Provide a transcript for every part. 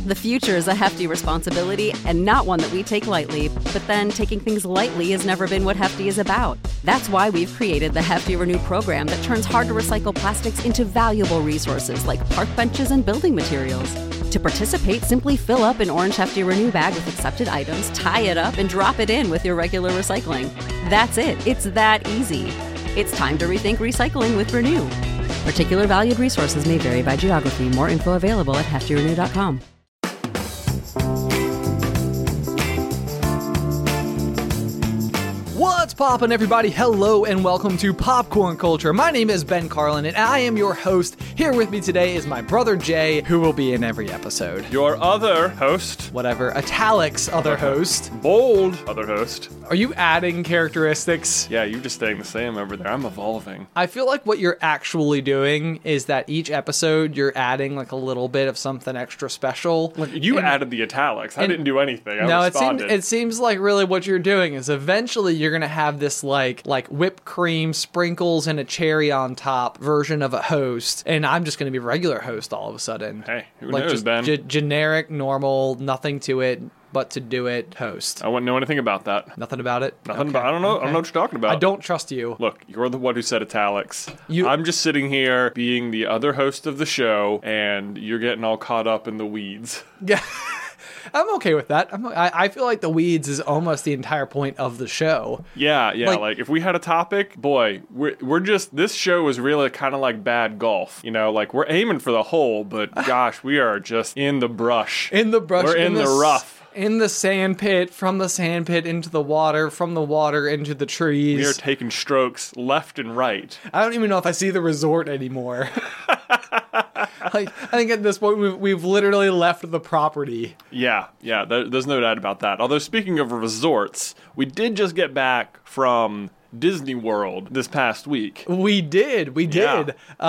The future is a hefty responsibility and not one that we take lightly, but then taking things lightly has never been what Hefty is about. That's why we've created the Hefty Renew program that turns hard-to-recycle plastics into valuable resources like park benches and building materials. To participate, simply fill up an orange Hefty Renew bag with accepted items, tie it up, and drop it in with your regular recycling. That's it. It's that easy. It's time to rethink recycling with Renew. Particular valued resources may vary by geography. More info available at heftyrenew.com. What's poppin', everybody? Hello and welcome to Popcorn Culture. My name is Ben Carlin and I am your host. Here with me today is my brother Jay, who will be in every episode. Your other host. Whatever. Italics other host. Bold other host. Are you adding characteristics? Yeah, you're just staying the same over there. I'm evolving. I feel like what you're actually doing is that each episode you're adding like a little bit of something extra special. You added the italics. I didn't do anything. I responded. It seems like really what you're doing is eventually you're going to have this like whipped cream, sprinkles, and a cherry on top version of a host, and I'm just going to be a regular host all of a sudden. Hey, who like knows, just Ben? Generic, normal, nothing to it but to do it host. I wouldn't know anything about that. Nothing about it? Nothing Okay. about. I don't know. I don't know what you're talking about. I don't trust you. Look, you're the one who said italics. I'm just sitting here being the other host of the show, and you're getting all caught up in the weeds. Yeah. I'm okay with that. I feel like the weeds is almost the entire point of the show. Yeah. Like if we had a topic, boy, we're just, this show is really kind of like bad golf. You know, like we're aiming for the hole, but gosh, we are just in the brush. In the brush. We're in the rough. In the sand pit, from the sand pit into the water, from the water into the trees. We are taking strokes left and right. I don't even know if I see the resort anymore. Like, I think at this point we've literally left the property. Yeah, there's no doubt about that. Although speaking of resorts, we did just get back from Disney World this past week. We did. Yeah.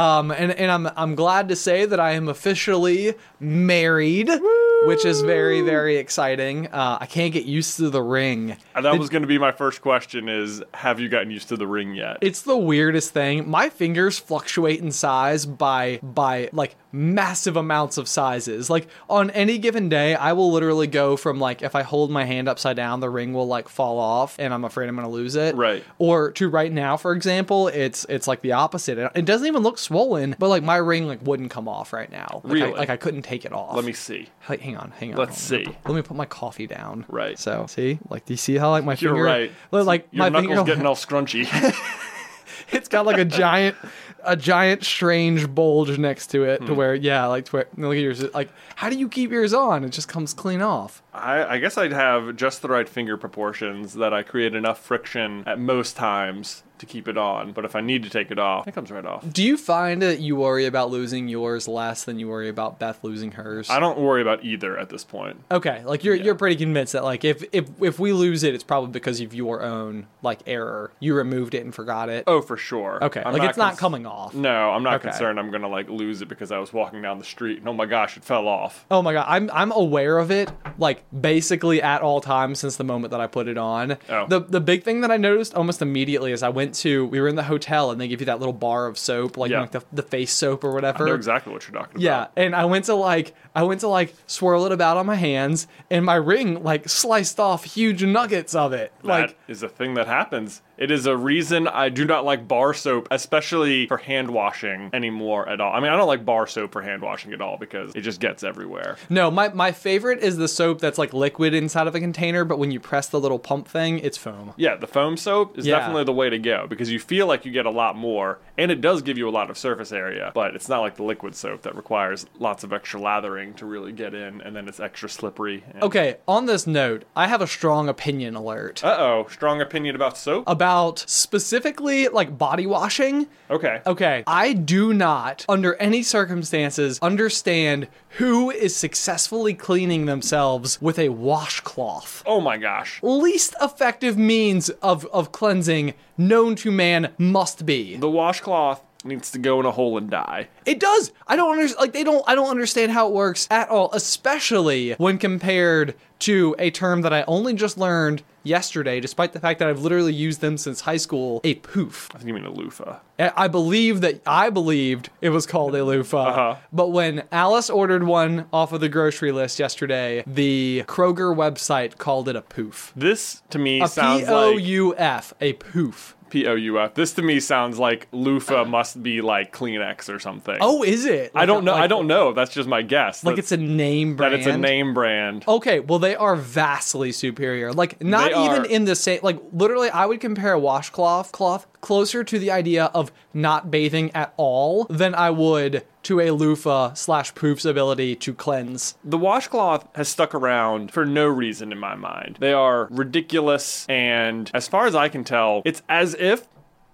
And I'm glad to say that I am officially married. Woo! Which is very, very exciting. I can't get used to the ring. That was going to be my first question is, have you gotten used to the ring yet? It's the weirdest thing. My fingers fluctuate in size by like massive amounts of sizes. Like on any given day, I will literally go from like, if I hold my hand upside down, the ring will like fall off and I'm afraid I'm going to lose it. Right. Or to right now, for example, it's like the opposite. It doesn't even look swollen, but like my ring like wouldn't come off right now. Like, really? I couldn't take it off. Let me see. Like, hang on. Let's see. Let me put my coffee down. Right. So, see? Like, do you see how like my You're finger... right. Like your my knuckles finger... getting all scrunchy. It's got like a giant strange bulge next to it to where, look at yours. Like, how do you keep yours on? It just comes clean off. I guess I'd have just the right finger proportions that I create enough friction at most times to keep it on. But if I need to take it off, it comes right off. Do you find that you worry about losing yours less than you worry about Beth losing hers? I don't worry about either at this point. Okay, like you're pretty convinced that like if we lose it, it's probably because of your own like error. You removed it and forgot it. Oh, for sure. Okay, like it's not coming off. No, I'm not Okay. concerned I'm gonna like lose it because I was walking down the street and oh my gosh, it fell off. Oh my god, I'm aware of it like basically at all times since the moment that I put it on. Oh. The big thing that I noticed almost immediately is we were in the hotel and they give you that little bar of soap, like, Yeah. like the face soap or whatever. I know exactly what you're talking Yeah, about. and I went to swirl it about on my hands, and my ring like sliced off huge nuggets of it. That is a thing that happens. It is a reason I do not like bar soap, especially for hand washing anymore at all. I mean, I don't like bar soap for hand washing at all because it just gets everywhere. No, my favorite is the soap that's like liquid inside of a container, but when you press the little pump thing, it's foam. Yeah, the foam soap is Yeah. definitely the way to go because you feel like you get a lot more, and it does give you a lot of surface area, but it's not like the liquid soap that requires lots of extra lathering to really get in, and then it's extra slippery. Okay, on this note, I have a strong opinion alert. Uh-oh, strong opinion about soap? About specifically like body washing. Okay. I do not, under any circumstances, understand who is successfully cleaning themselves with a washcloth. Oh my gosh. Least effective means of cleansing known to man must be. The washcloth needs to go in a hole and die. It does. I don't understand. Like I don't understand how it works at all, especially when compared to a term that I only just learned yesterday, despite the fact that I've literally used them since high school, a poof. I think you mean a loofah. I believed it was called a loofah, but when Alice ordered one off of the grocery list yesterday, the Kroger website called it a poof. This, to me, A sounds like... P-O-U-F, a poof. P-O-U-F. This to me sounds like loofah must be like Kleenex or something. Oh, is it? I don't know. I don't know. That's just my guess. Like it's a name brand? That it's a name brand. Okay, well, they are vastly superior. Like, not even in the same... Like, literally, I would compare a washcloth closer to the idea of not bathing at all than I would to a loofah/poof's ability to cleanse. The washcloth has stuck around for no reason in my mind. They are ridiculous, and as far as I can tell, it's as if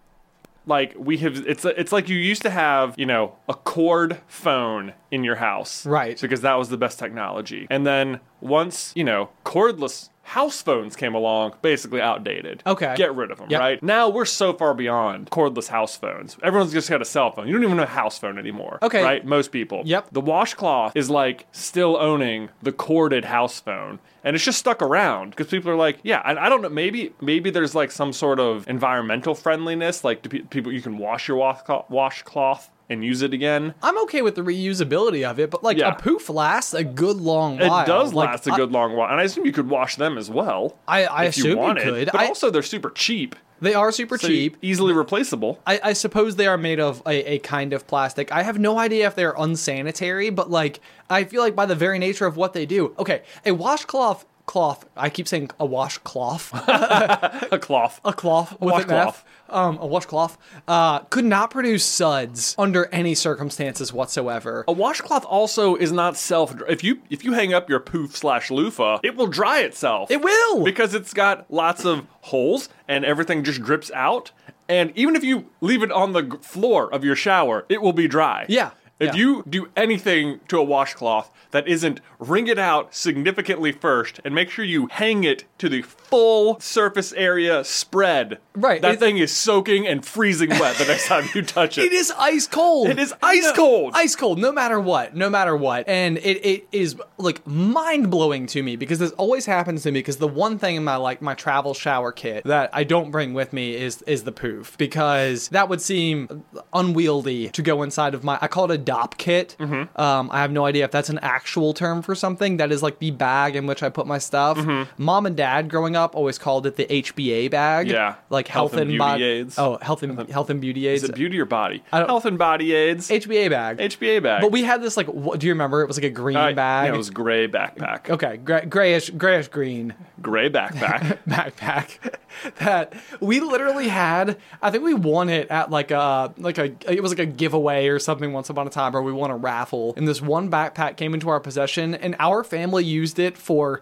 like it's like you used to have, you know, a cord phone in your house. Right. Because that was the best technology. And then once, you know, cordless house phones came along, basically outdated. Okay. Get rid of them, Yep. right? Now we're so far beyond cordless house phones. Everyone's just got a cell phone. You don't even have a house phone anymore. Okay. Right? Most people. Yep. The washcloth is like still owning the corded house phone. And it's just stuck around because people are like, yeah, I don't know, maybe there's like some sort of environmental friendliness, like people you can wash your washcloth and use it again. I'm okay with the reusability of it, but like Yeah. a poof lasts a good long while. It does Like, last a good long while, and I assume you could wash them as well. I if assume you wanted. could. But also they're super cheap. They are super So cheap. easily replaceable. I suppose they are made of a kind of plastic. I have no idea if they're unsanitary, but like I feel like by the very nature of what they do. Okay, a washcloth. I keep saying a washcloth. A cloth. A cloth. A with an washcloth. F. A washcloth. Could not produce suds under any circumstances whatsoever. A washcloth also is not if you hang up your poof/loofah, it will dry itself. It will! Because it's got lots of holes and everything just drips out. And even if you leave it on the floor of your shower, it will be dry. Yeah. If you do anything to a washcloth that isn't wring it out significantly first and make sure you hang it to the full surface area spread. Right. That thing is soaking and freezing wet the next time you touch it. It is ice cold. It is ice cold. Ice cold, no matter what. And it is like mind blowing to me because this always happens to me because the one thing in my travel shower kit that I don't bring with me is the poof because that would seem unwieldy to go inside of I call it a DOP kit. Mm-hmm. I have no idea if that's an actual term for something. That is like the bag in which I put my stuff. Mm-hmm. Mom and Dad growing up always called it the HBA bag. Yeah. Like health and beauty aids. Oh, health and beauty aids. Is it beauty or body? I don't- Health and body aids. HBA bag. HBA bag. But we had this like, do you remember? It was like a green bag. Yeah, it was gray backpack. Okay, grayish green Gray backpack. backpack that we literally had. I think we won it at it was like a giveaway or something once upon a time, or we won a raffle. And this one backpack came into our possession, and our family used it for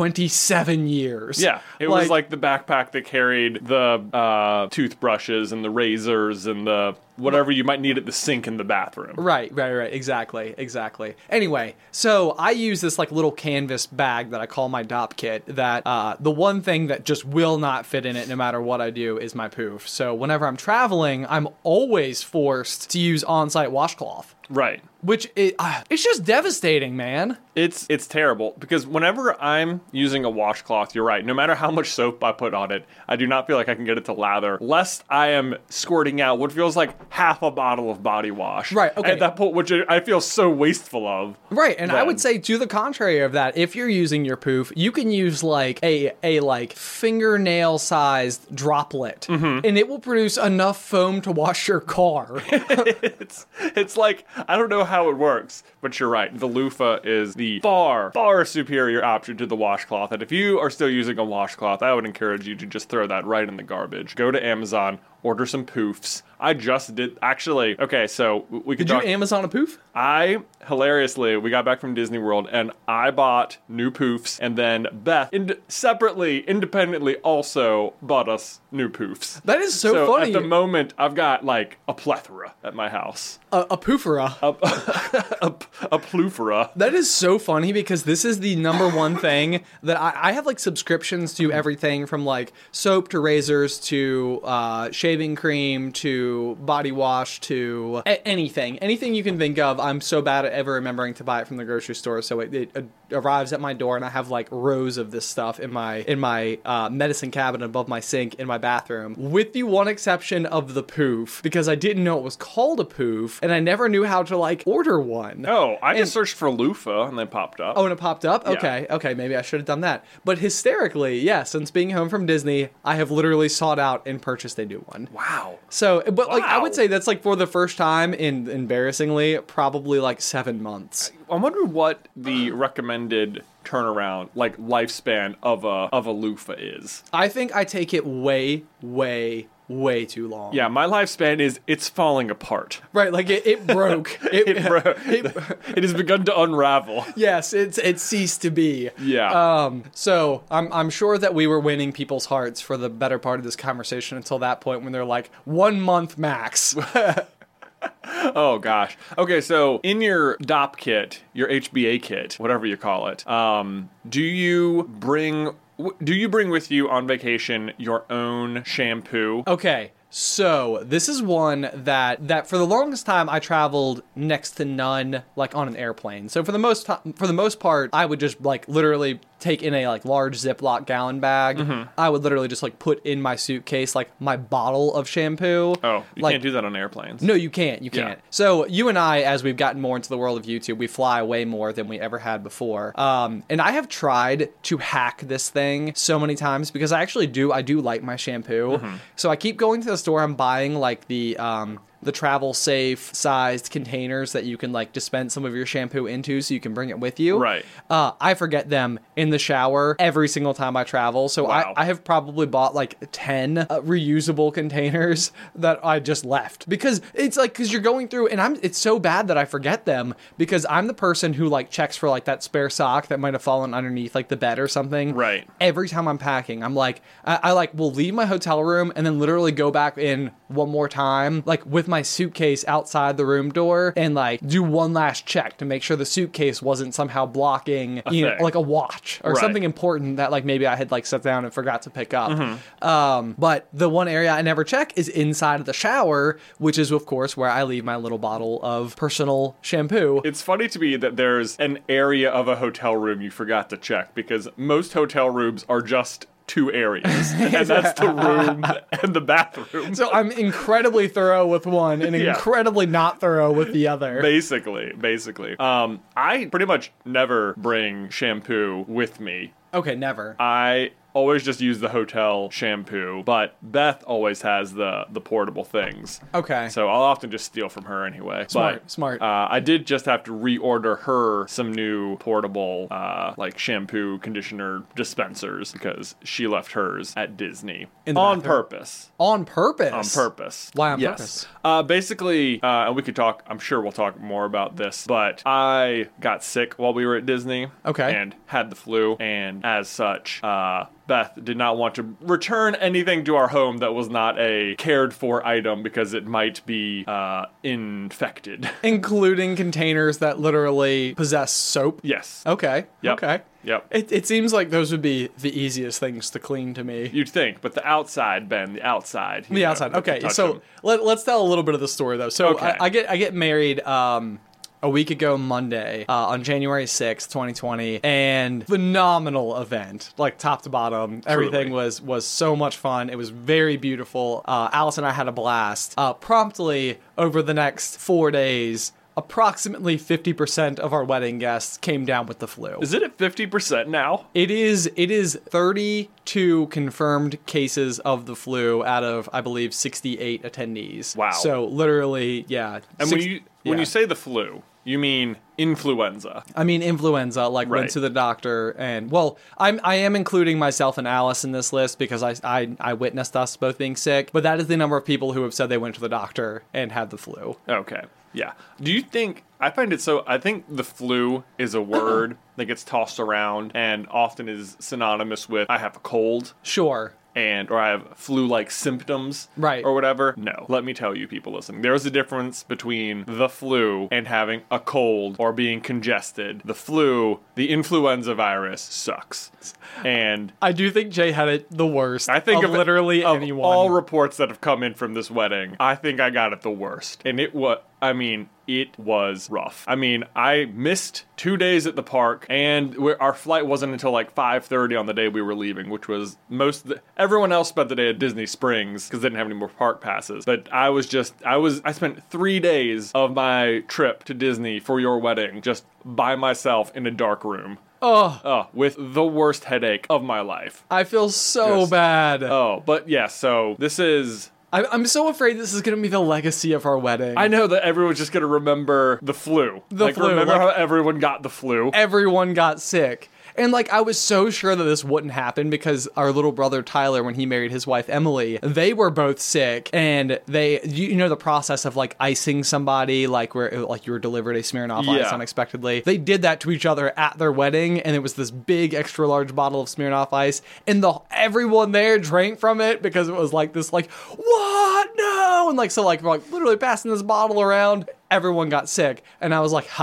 27 years. Yeah, it was like the backpack that carried the toothbrushes and the razors and the whatever you might need at the sink in the bathroom. Right. Exactly. Anyway, so I use this like little canvas bag that I call my DOP kit that the one thing that just will not fit in it no matter what I do is my poof. So whenever I'm traveling, I'm always forced to use on-site washcloth. Right. Which it's just devastating, man. It's terrible because whenever I'm using a washcloth, you're right. No matter how much soap I put on it, I do not feel like I can get it to lather, lest I am squirting out what feels like half a bottle of body wash. Right, okay. At that point, which I feel so wasteful of. Right, and I then. would say to the contrary of that, if you're using your poof, you can use like a like fingernail-sized droplet, and it will produce enough foam to wash your car. It's like, I don't know how it works, but you're right. The loofah is the far superior option to the washcloth. And if you are still using a washcloth, I would encourage you to just throw that right in the garbage. Go to Amazon, order some poofs. I just did, actually, okay, so we could Did you talk. Amazon a poof? Hilariously, we got back from Disney World and I bought new poofs, and then Beth independently also bought us new poofs. That is so funny. At the moment, I've got like a plethora at my house. A poofera. A plufera. That is so funny because this is the number one thing that I have like subscriptions to everything from like soap to razors to shaving shaving cream to body wash to anything you can think of. I'm so bad at ever remembering to buy it from the grocery store, so it arrives at my door, and I have like rows of this stuff in my medicine cabinet above my sink in my bathroom, with the one exception of the poof, because I didn't know it was called a poof, and I never knew how to like order one. Oh, I just searched for loofah and they popped up. Oh, and it popped up? Yeah. Okay, maybe I should have done that. But hysterically, yeah, since being home from Disney, I have literally sought out and purchased a new one. Wow. So, but like, I Wow. would say that's like for the first time in, embarrassingly, probably like 7 months. I wonder what the recommended turnaround, like lifespan of a loofah is. I think I take it way too long. Yeah, my lifespan is it's falling apart. Right, like it broke. It has begun to unravel. Yes, it ceased to be. Yeah. So I'm sure that we were winning people's hearts for the better part of this conversation until that point when they're like 1 month max. Oh gosh. Okay, so in your DOP kit, your HBA kit, whatever you call it, do you bring with you on vacation your own shampoo? Okay, so this is one that for the longest time I traveled next to none, like on an airplane. So for the most part, I would just like literally take in a like large Ziploc gallon bag. Mm-hmm. I would literally just like put in my suitcase like my bottle of shampoo. Oh, you like, can't do that on airplanes. No, you can't. You can't. So you and I, as we've gotten more into the world of YouTube, we fly way more than we ever had before. And I have tried to hack this thing so many times because I do like my shampoo. Mm-hmm. So I keep going to the store. I'm buying like the travel safe sized containers that you can like dispense some of your shampoo into so you can bring it with you. Right. I forget them in the shower every single time I travel. So Wow. I have probably bought like 10 reusable containers that I just left because it's like, cause you're going through and it's so bad that I forget them because I'm the person who like checks for like that spare sock that might have fallen underneath like the bed or something. Right. Every time I'm packing, I'm like, I like will leave my hotel room and then literally go back in one more time, like with my suitcase outside the room door and like do one last check to make sure the suitcase wasn't somehow blocking, like a watch or Right. something important that like maybe I had like sat down and forgot to pick up. Mm-hmm. But the one area I never check is inside of the shower, which is of course where I leave my little bottle of personal shampoo. It's funny to me that there's an area of a hotel room you forgot to check because most hotel rooms are just 2 areas, and that's the room and the bathroom. So I'm incredibly thorough with one and Yeah. incredibly not thorough with the other. Basically. I pretty much never bring shampoo with me. Okay, never. I always just use the hotel shampoo, but Beth always has the portable things. Okay. So I'll often just steal from her anyway. Smart. I did just have to reorder her some new portable like shampoo conditioner dispensers because she left hers at Disney In the on bathroom? purpose. On purpose? On purpose. Why on Yes. purpose? Basically, and we could talk, I'm sure we'll talk more about this, but I got sick while we were at Disney. Okay. And had the flu, and as such, Beth did not want to return anything to our home that was not a cared for item because it might be infected. Including containers that literally possess soap? Yes. Okay. Yep. Okay. Yep. It seems like those would be the easiest things to clean to me. You'd think, but the outside, Ben, the outside. The outside. Okay. So let's tell a little bit of the story though. So Okay. I get married a week ago Monday on January 6th, 2020, and phenomenal event, like top to bottom. Everything was so much fun. It was very beautiful. Alice and I had a blast. Promptly over the next 4 days, approximately 50% of our wedding guests came down with the flu. Is it at 50% now? It is 32 confirmed cases of the flu out of, I believe, 68 attendees. Wow. So literally, yeah. And when you say the flu, you mean influenza. I mean influenza, like Right. went to the doctor and, well, I am including myself and Alice in this list because I witnessed us both being sick, but that is the number of people who have said they went to the doctor and had the flu. Okay. Yeah. Do you think, I think the flu is a word that gets tossed around and often is synonymous with I have a cold. Sure. or I have flu-like symptoms, Right. or whatever. No, let me tell you, people listening, there's a difference between the flu and having a cold or being congested. The flu, the influenza virus, sucks. And I do think Jay had it the worst. I think of literally of anyone. all reports that have come in from this wedding, I think I got it the worst. And it was rough. I mean, I missed 2 days at the park, and our flight wasn't until like 5:30 on the day we were leaving, which was everyone else spent the day at Disney Springs because they didn't have any more park passes. But I spent 3 days of my trip to Disney for your wedding just by myself in a dark room. With the worst headache of my life. I feel so bad. But yeah, so this is... I'm so afraid this is going to be the legacy of our wedding. I know that everyone's just going to remember the flu. Remember how everyone got the flu? Everyone got sick. And, like, I was so sure that this wouldn't happen because our little brother Tyler, when he married his wife Emily, they were both sick. And you know the process of, like, icing somebody, like, where, like, you were delivered a Smirnoff Ice unexpectedly. They did that to each other at their wedding, and it was this big, extra large bottle of Smirnoff Ice. And everyone there drank from it because it was, like, this, like, what? No! And, like, so, like, we're, like, literally passing this bottle around. Everyone got sick, and I was like,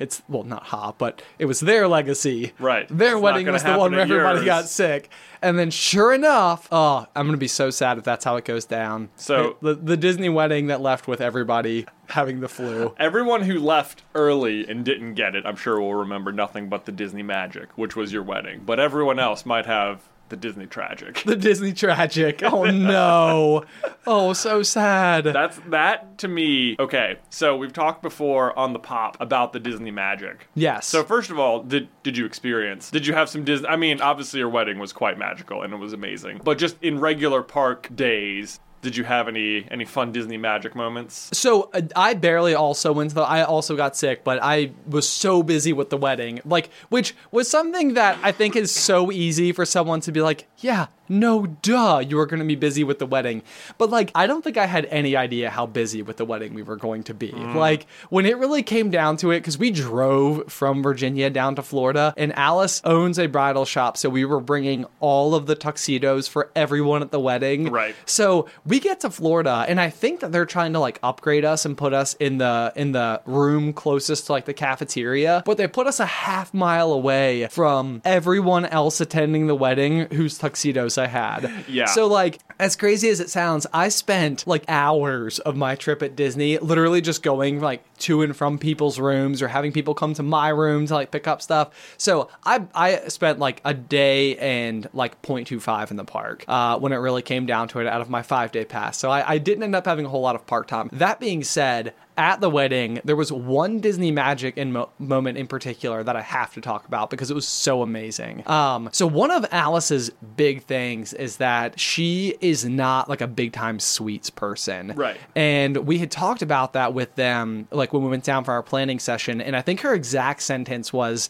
but it was their legacy. Right. Their wedding was the one where everybody got sick. And then sure enough, I'm going to be so sad if that's how it goes down. So the Disney wedding that left with everybody having the flu. Everyone who left early and didn't get it, I'm sure will remember nothing but the Disney magic, which was your wedding. But everyone else might have the Disney tragic. The Disney tragic. Oh, no. Oh, so sad. That to me. Okay, so we've talked before on the pop about the Disney magic. Yes. So first of all, did you have some Disney? I mean, obviously your wedding was quite magical and it was amazing. But just in regular park days, did you have any fun Disney magic moments? So I barely also went I also got sick, but I was so busy with the wedding, like, which was something that I think is so easy for someone to be like, yeah, no, duh, you were going to be busy with the wedding. But, like, I don't think I had any idea how busy with the wedding we were going to be. Like, when it really came down to it, because we drove from Virginia down to Florida, and Alice owns a bridal shop, so we were bringing all of the tuxedos for everyone at the wedding. Right. So we get to Florida, and I think that they're trying to, like, upgrade us and put us in the room closest to, like, the cafeteria, but they put us a half mile away from everyone else attending the wedding whose tuxedos I had. Yeah. So, like, as crazy as it sounds, I spent, like, hours of my trip at Disney literally just going, like, to and from people's rooms or having people come to my room to, like, pick up stuff. So I spent, like, a day and, like, 0.25 in the park when it really came down to it out of my 5-day pass. So I didn't end up having a whole lot of park time. That being said, at the wedding, there was one Disney magic moment in particular that I have to talk about because it was so amazing. So one of Alice's big things is that she is not, like, a big time sweets person. Right. And we had talked about that with them, like, when we went down for our planning session. And I think her exact sentence was,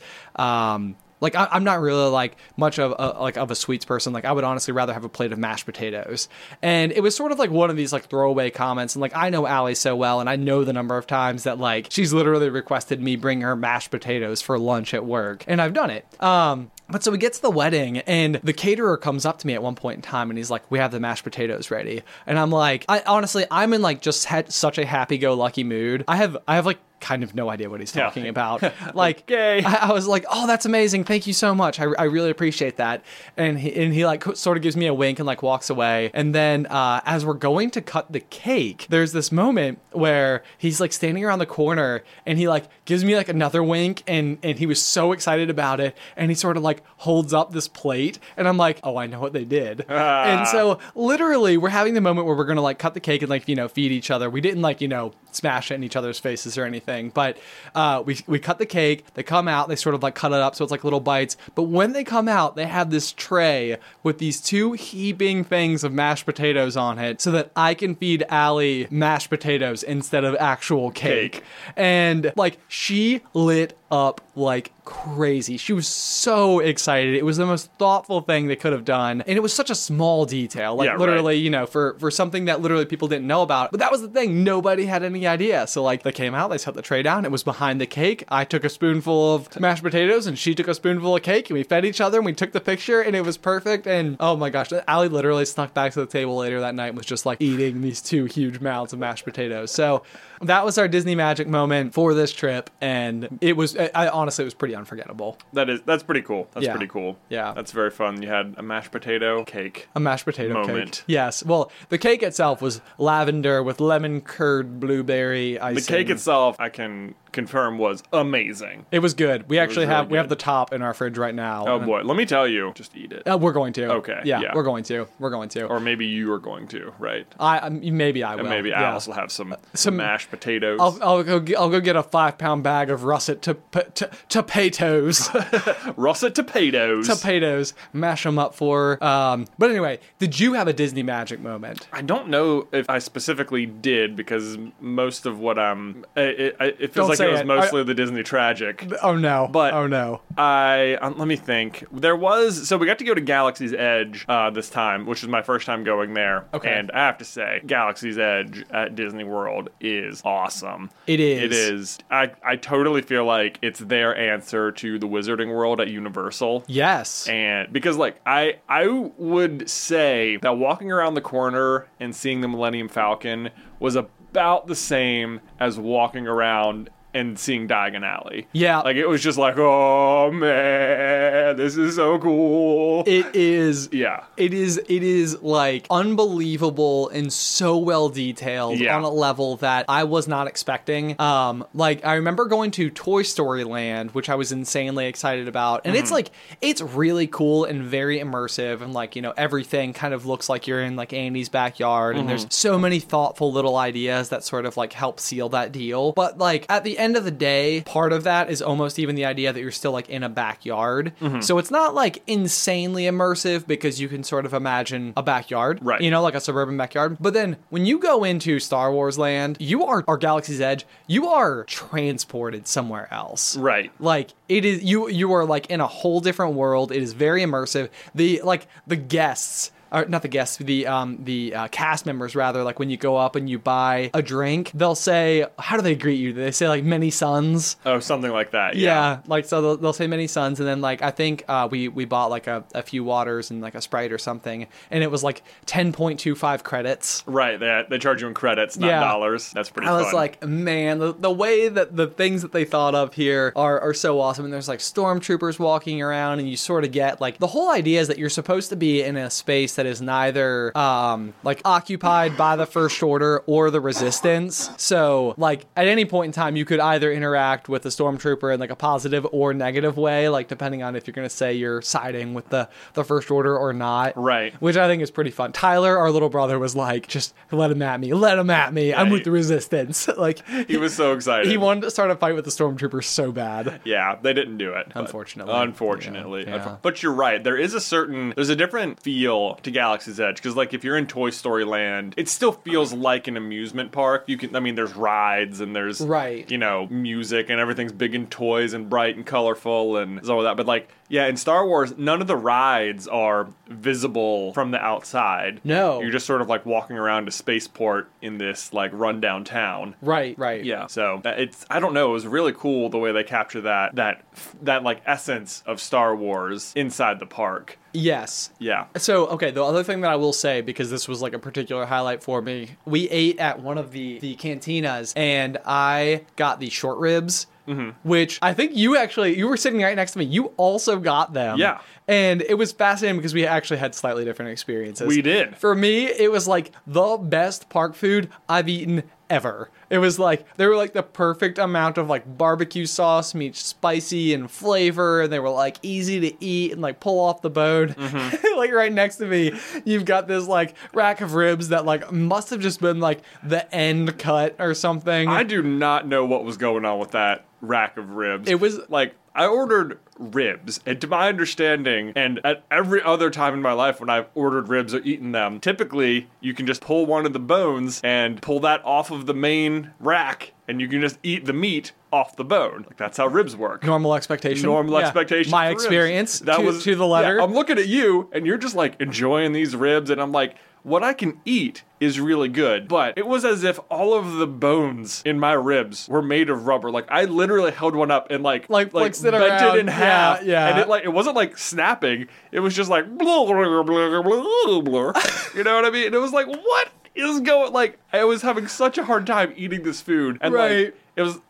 like, I'm not really, like, much of a sweets person. Like, I would honestly rather have a plate of mashed potatoes. And it was sort of like one of these, like, throwaway comments. And, like, I know Allie so well, and I know the number of times that, like, she's literally requested me bring her mashed potatoes for lunch at work. And I've done it. But so we get to the wedding, and the caterer comes up to me at one point in time, and he's like, we have the mashed potatoes ready. And I'm like, I'm in, like, just such a happy-go-lucky mood. I have, like, kind of no idea what he's talking about. Like, okay. I was like, oh, that's amazing. Thank you so much. I really appreciate that. And he like sort of gives me a wink and, like, walks away. And then as we're going to cut the cake, there's this moment where he's, like, standing around the corner and he, like, gives me, like, another wink, and he was so excited about it. And he sort of, like, holds up this plate, and I'm like, oh, I know what they did. And so literally we're having the moment where we're going to, like, cut the cake and, like, you know, feed each other. We didn't, like, you know, smash it in each other's faces or anything, but we cut the cake. They come out, they sort of, like, cut it up so it's like little bites, but when they come out, they have this tray with these two heaping things of mashed potatoes on it so that I can feed Allie mashed potatoes instead of actual cake. And, like, she lit up like crazy. She was so excited. It was the most thoughtful thing they could have done. And it was such a small detail. Like, Yeah, literally, you know, for something that literally people didn't know about. But that was the thing. Nobody had any idea. So, like, they came out, they set the tray down. It was behind the cake. I took a spoonful of mashed potatoes, and she took a spoonful of cake, and we fed each other, and we took the picture, and it was perfect. And, oh my gosh, Allie literally snuck back to the table later that night and was just, like, eating these 2 huge mouths of mashed potatoes. So, that was our Disney magic moment for this trip, and it was, honestly, it was pretty unforgettable. That's pretty cool. That's Yeah. pretty cool. Yeah. That's very fun. You had a mashed potato cake. A mashed potato Moment. cake. Yes. Well, the cake itself was lavender with lemon curd blueberry icing. The cake itself, I can confirm, was amazing. It was good. We actually really have we have good. the top in our fridge right now. Oh boy, let me tell you, just eat it. We're going to. Okay, Yeah, yeah. we're going to. We're going to. Or maybe you are going to, right? Maybe I will. And maybe yeah. Alice will have some some- mashed potatoes. I'll go get a 5-pound bag of russet potatoes. Russet potatoes. Potatoes. Mash them up for. But anyway, did you have a Disney magic moment? I don't know if I specifically did, because most of what it feels Don't like say it was it. mostly the Disney tragic. Oh no. But oh no. let me think. So we got to go to Galaxy's Edge this time, which is my first time going there. Okay. And I have to say, Galaxy's Edge at Disney World is awesome. It is. It is. I totally feel like it's their answer to the Wizarding World at Universal. Yes. And because, like, I would say that walking around the corner and seeing the Millennium Falcon was about the same as walking around and seeing Diagon Alley. Yeah. Like, it was just like, oh man, this is so cool. It is. Yeah. It is like unbelievable and so well detailed Yeah. on a level that I was not expecting. Like, I remember going to Toy Story Land, which I was insanely excited about. And it's like, it's really cool and very immersive. And like, you know, everything kind of looks like you're in like Andy's backyard. And there's so many thoughtful little ideas that sort of like help seal that deal. But like at the end of the day, part of that is almost even the idea that you're still like in a backyard. So it's not like insanely immersive because you can sort of imagine a backyard, Right. You know, like a suburban backyard. But then when you go into Star Wars Land, or Galaxy's Edge, you are transported somewhere else. Right. Like it is, you are like in a whole different world. It is very immersive. The guests, or not the guests, the cast members rather, like when you go up and you buy a drink, they'll say, how do they greet you? Do they say like many suns? Oh, something like that. Yeah, like so they'll say many suns, and then like I think we bought like a few waters and like a Sprite or something, and it was like 10.25 credits. Right. They charge you in credits, not Yeah. dollars. That's pretty I fun. was like, man, the way that the things that they thought of here are so awesome. And there's like stormtroopers walking around, and you sort of get like the whole idea is that you're supposed to be in a space that is neither like occupied by the First Order or the Resistance. So like at any point in time, you could either interact with the stormtrooper in like a positive or negative way, like depending on if you're going to say you're siding with the First Order or not. Right. Which I think is pretty fun. Tyler, our little brother, was like, just let him at me. I'm with the Resistance. Like he was so excited. he wanted to start a fight with the stormtroopers so bad. Yeah, they didn't do it. but- Unfortunately. Unfortunately. Yeah. But you're right. There's a different feel to Galaxy's Edge, because like if you're in Toy Story Land, it still feels like an amusement park. There's rides and there's Right. music, and everything's big and toys and bright and colorful and all of that. But like, yeah, in Star Wars, none of the rides are visible from the outside. No. You're just sort of like walking around a spaceport in this like rundown town. Right. Yeah, so I don't know, it was really cool the way they capture that like essence of Star Wars inside the park. Yes. Yeah. So, okay, the other thing that I will say, because this was like a particular highlight for me, we ate at one of the cantinas, and I got the short ribs, which I think you were sitting right next to me. You also got them. Yeah. And it was fascinating because we actually had slightly different experiences. We did. For me, it was like the best park food I've eaten ever. It was like, they were like the perfect amount of like barbecue sauce meets spicy and flavor, and they were like easy to eat and like pull off the bone. Like right next to me, you've got this like rack of ribs that like must have just been like the end cut or something. I do not know what was going on with that rack of ribs. It was- like, I ordered ribs. And to my understanding, and at every other time in my life when I've ordered ribs or eaten them, typically you can just pull one of the bones and pull that off of the main rack, and you can just eat the meat off the bone. Like, that's how ribs work. Normal expectation. Expectation. My for ribs. experience That was to the letter. Yeah, I'm looking at you, and you're just like enjoying these ribs, and I'm like, what I can eat is really good. But it was as if all of the bones in my ribs were made of rubber. Like, I literally held one up and like sit bent around. it in half. Yeah. And it wasn't like snapping. It was just like blah, blah, blah, blah, blah, blah. You know what I mean? And it was like, what is going, like, I was having such a hard time eating this food. And Right. like,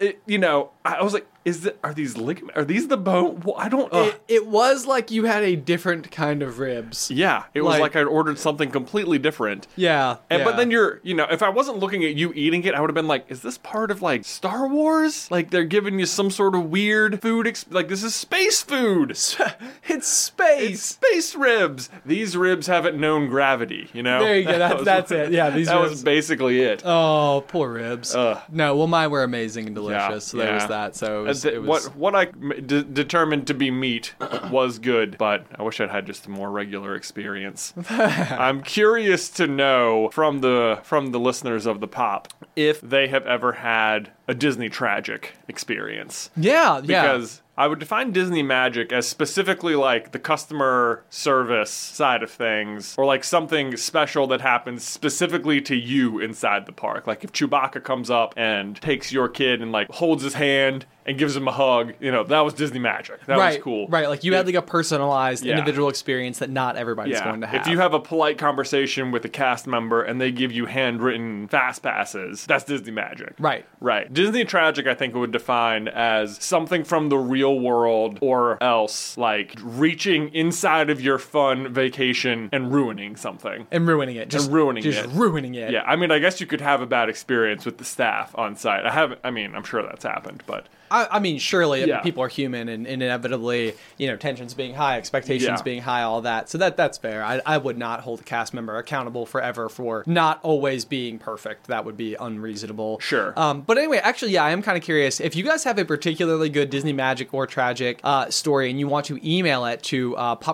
I was like, are these ligaments? Are these the bone? Well, I don't. It was like you had a different kind of ribs. Yeah, it was like I'd ordered something completely different. Yeah. But then if I wasn't looking at you eating it, I would have been like, is this part of like Star Wars? Like they're giving you some sort of weird food, like this is space food. It's It's space. space ribs. These ribs haven't known gravity, you know? There you go. That's it. Yeah, these that ribs. was basically it. Oh, poor ribs. Ugh. No, well, mine were amazing and delicious. Yeah, so there was that. So it was what I determined to be meat was good, but I wish I'd had just a more regular experience. I'm curious to know from the listeners of the Pop if they have ever had a Disney tragic experience. Yeah. Because I would define Disney magic as specifically like the customer service side of things, or like something special that happens specifically to you inside the park. Like if Chewbacca comes up and takes your kid and like holds his hand and gives him a hug, that was Disney magic. That was cool. Right, like you had like a personalized individual experience that not everybody's going to have. If you have a polite conversation with a cast member and they give you handwritten fast passes, that's Disney magic. Right. Disney tragic, I think, would define as something from the real world, or else like reaching inside of your fun vacation and ruining something. And ruining it. Just ruining it. Yeah, I mean, I guess you could have a bad experience with the staff on site. I'm sure that's happened, but... I mean, surely people are human, and inevitably, tensions being high, expectations being high, all that. So that's fair. I would not hold a cast member accountable forever for not always being perfect. That would be unreasonable. Sure. But anyway, actually, I am kind of curious. If you guys have a particularly good Disney magic or tragic story and you want to email it to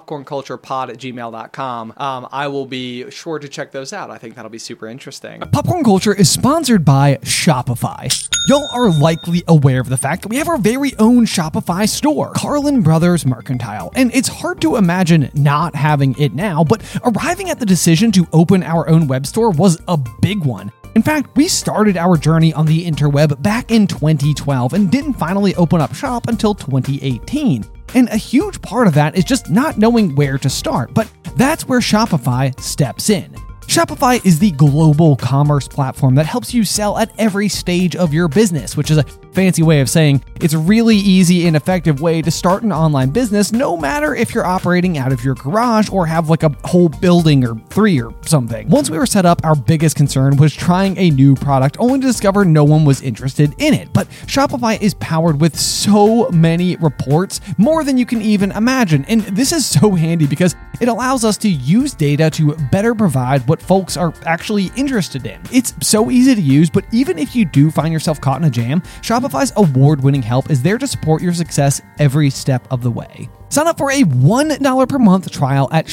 popcornculturepod@gmail.com, I will be sure to check those out. I think that'll be super interesting. Popcorn Culture is sponsored by Shopify. Y'all are likely aware of the fact that we have our very own Shopify store, Carlin Brothers Mercantile, and it's hard to imagine not having it now, but arriving at the decision to open our own web store was a big one. In fact, we started our journey on the interweb back in 2012 and didn't finally open up shop until 2018. And a huge part of that is just not knowing where to start, but that's where Shopify steps in. Shopify is the global commerce platform that helps you sell at every stage of your business, which is a fancy way of saying it's a really easy and effective way to start an online business, no matter if you're operating out of your garage or have like a whole building or 3 or something. Once we were set up, our biggest concern was trying a new product, only to discover no one was interested in it. But Shopify is powered with so many reports, more than you can even imagine. And this is so handy because it allows us to use data to better provide what folks are actually interested in. It's so easy to use, but even if you do find yourself caught in a jam, Shopify's award-winning help is there to support your success every step of the way. Sign up for a $1 per month trial at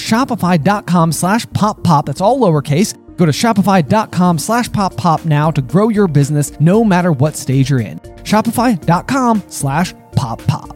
shopify.com/poppop. That's all lowercase. Go to shopify.com/poppop now to grow your business no matter what stage you're in. Shopify.com/poppop.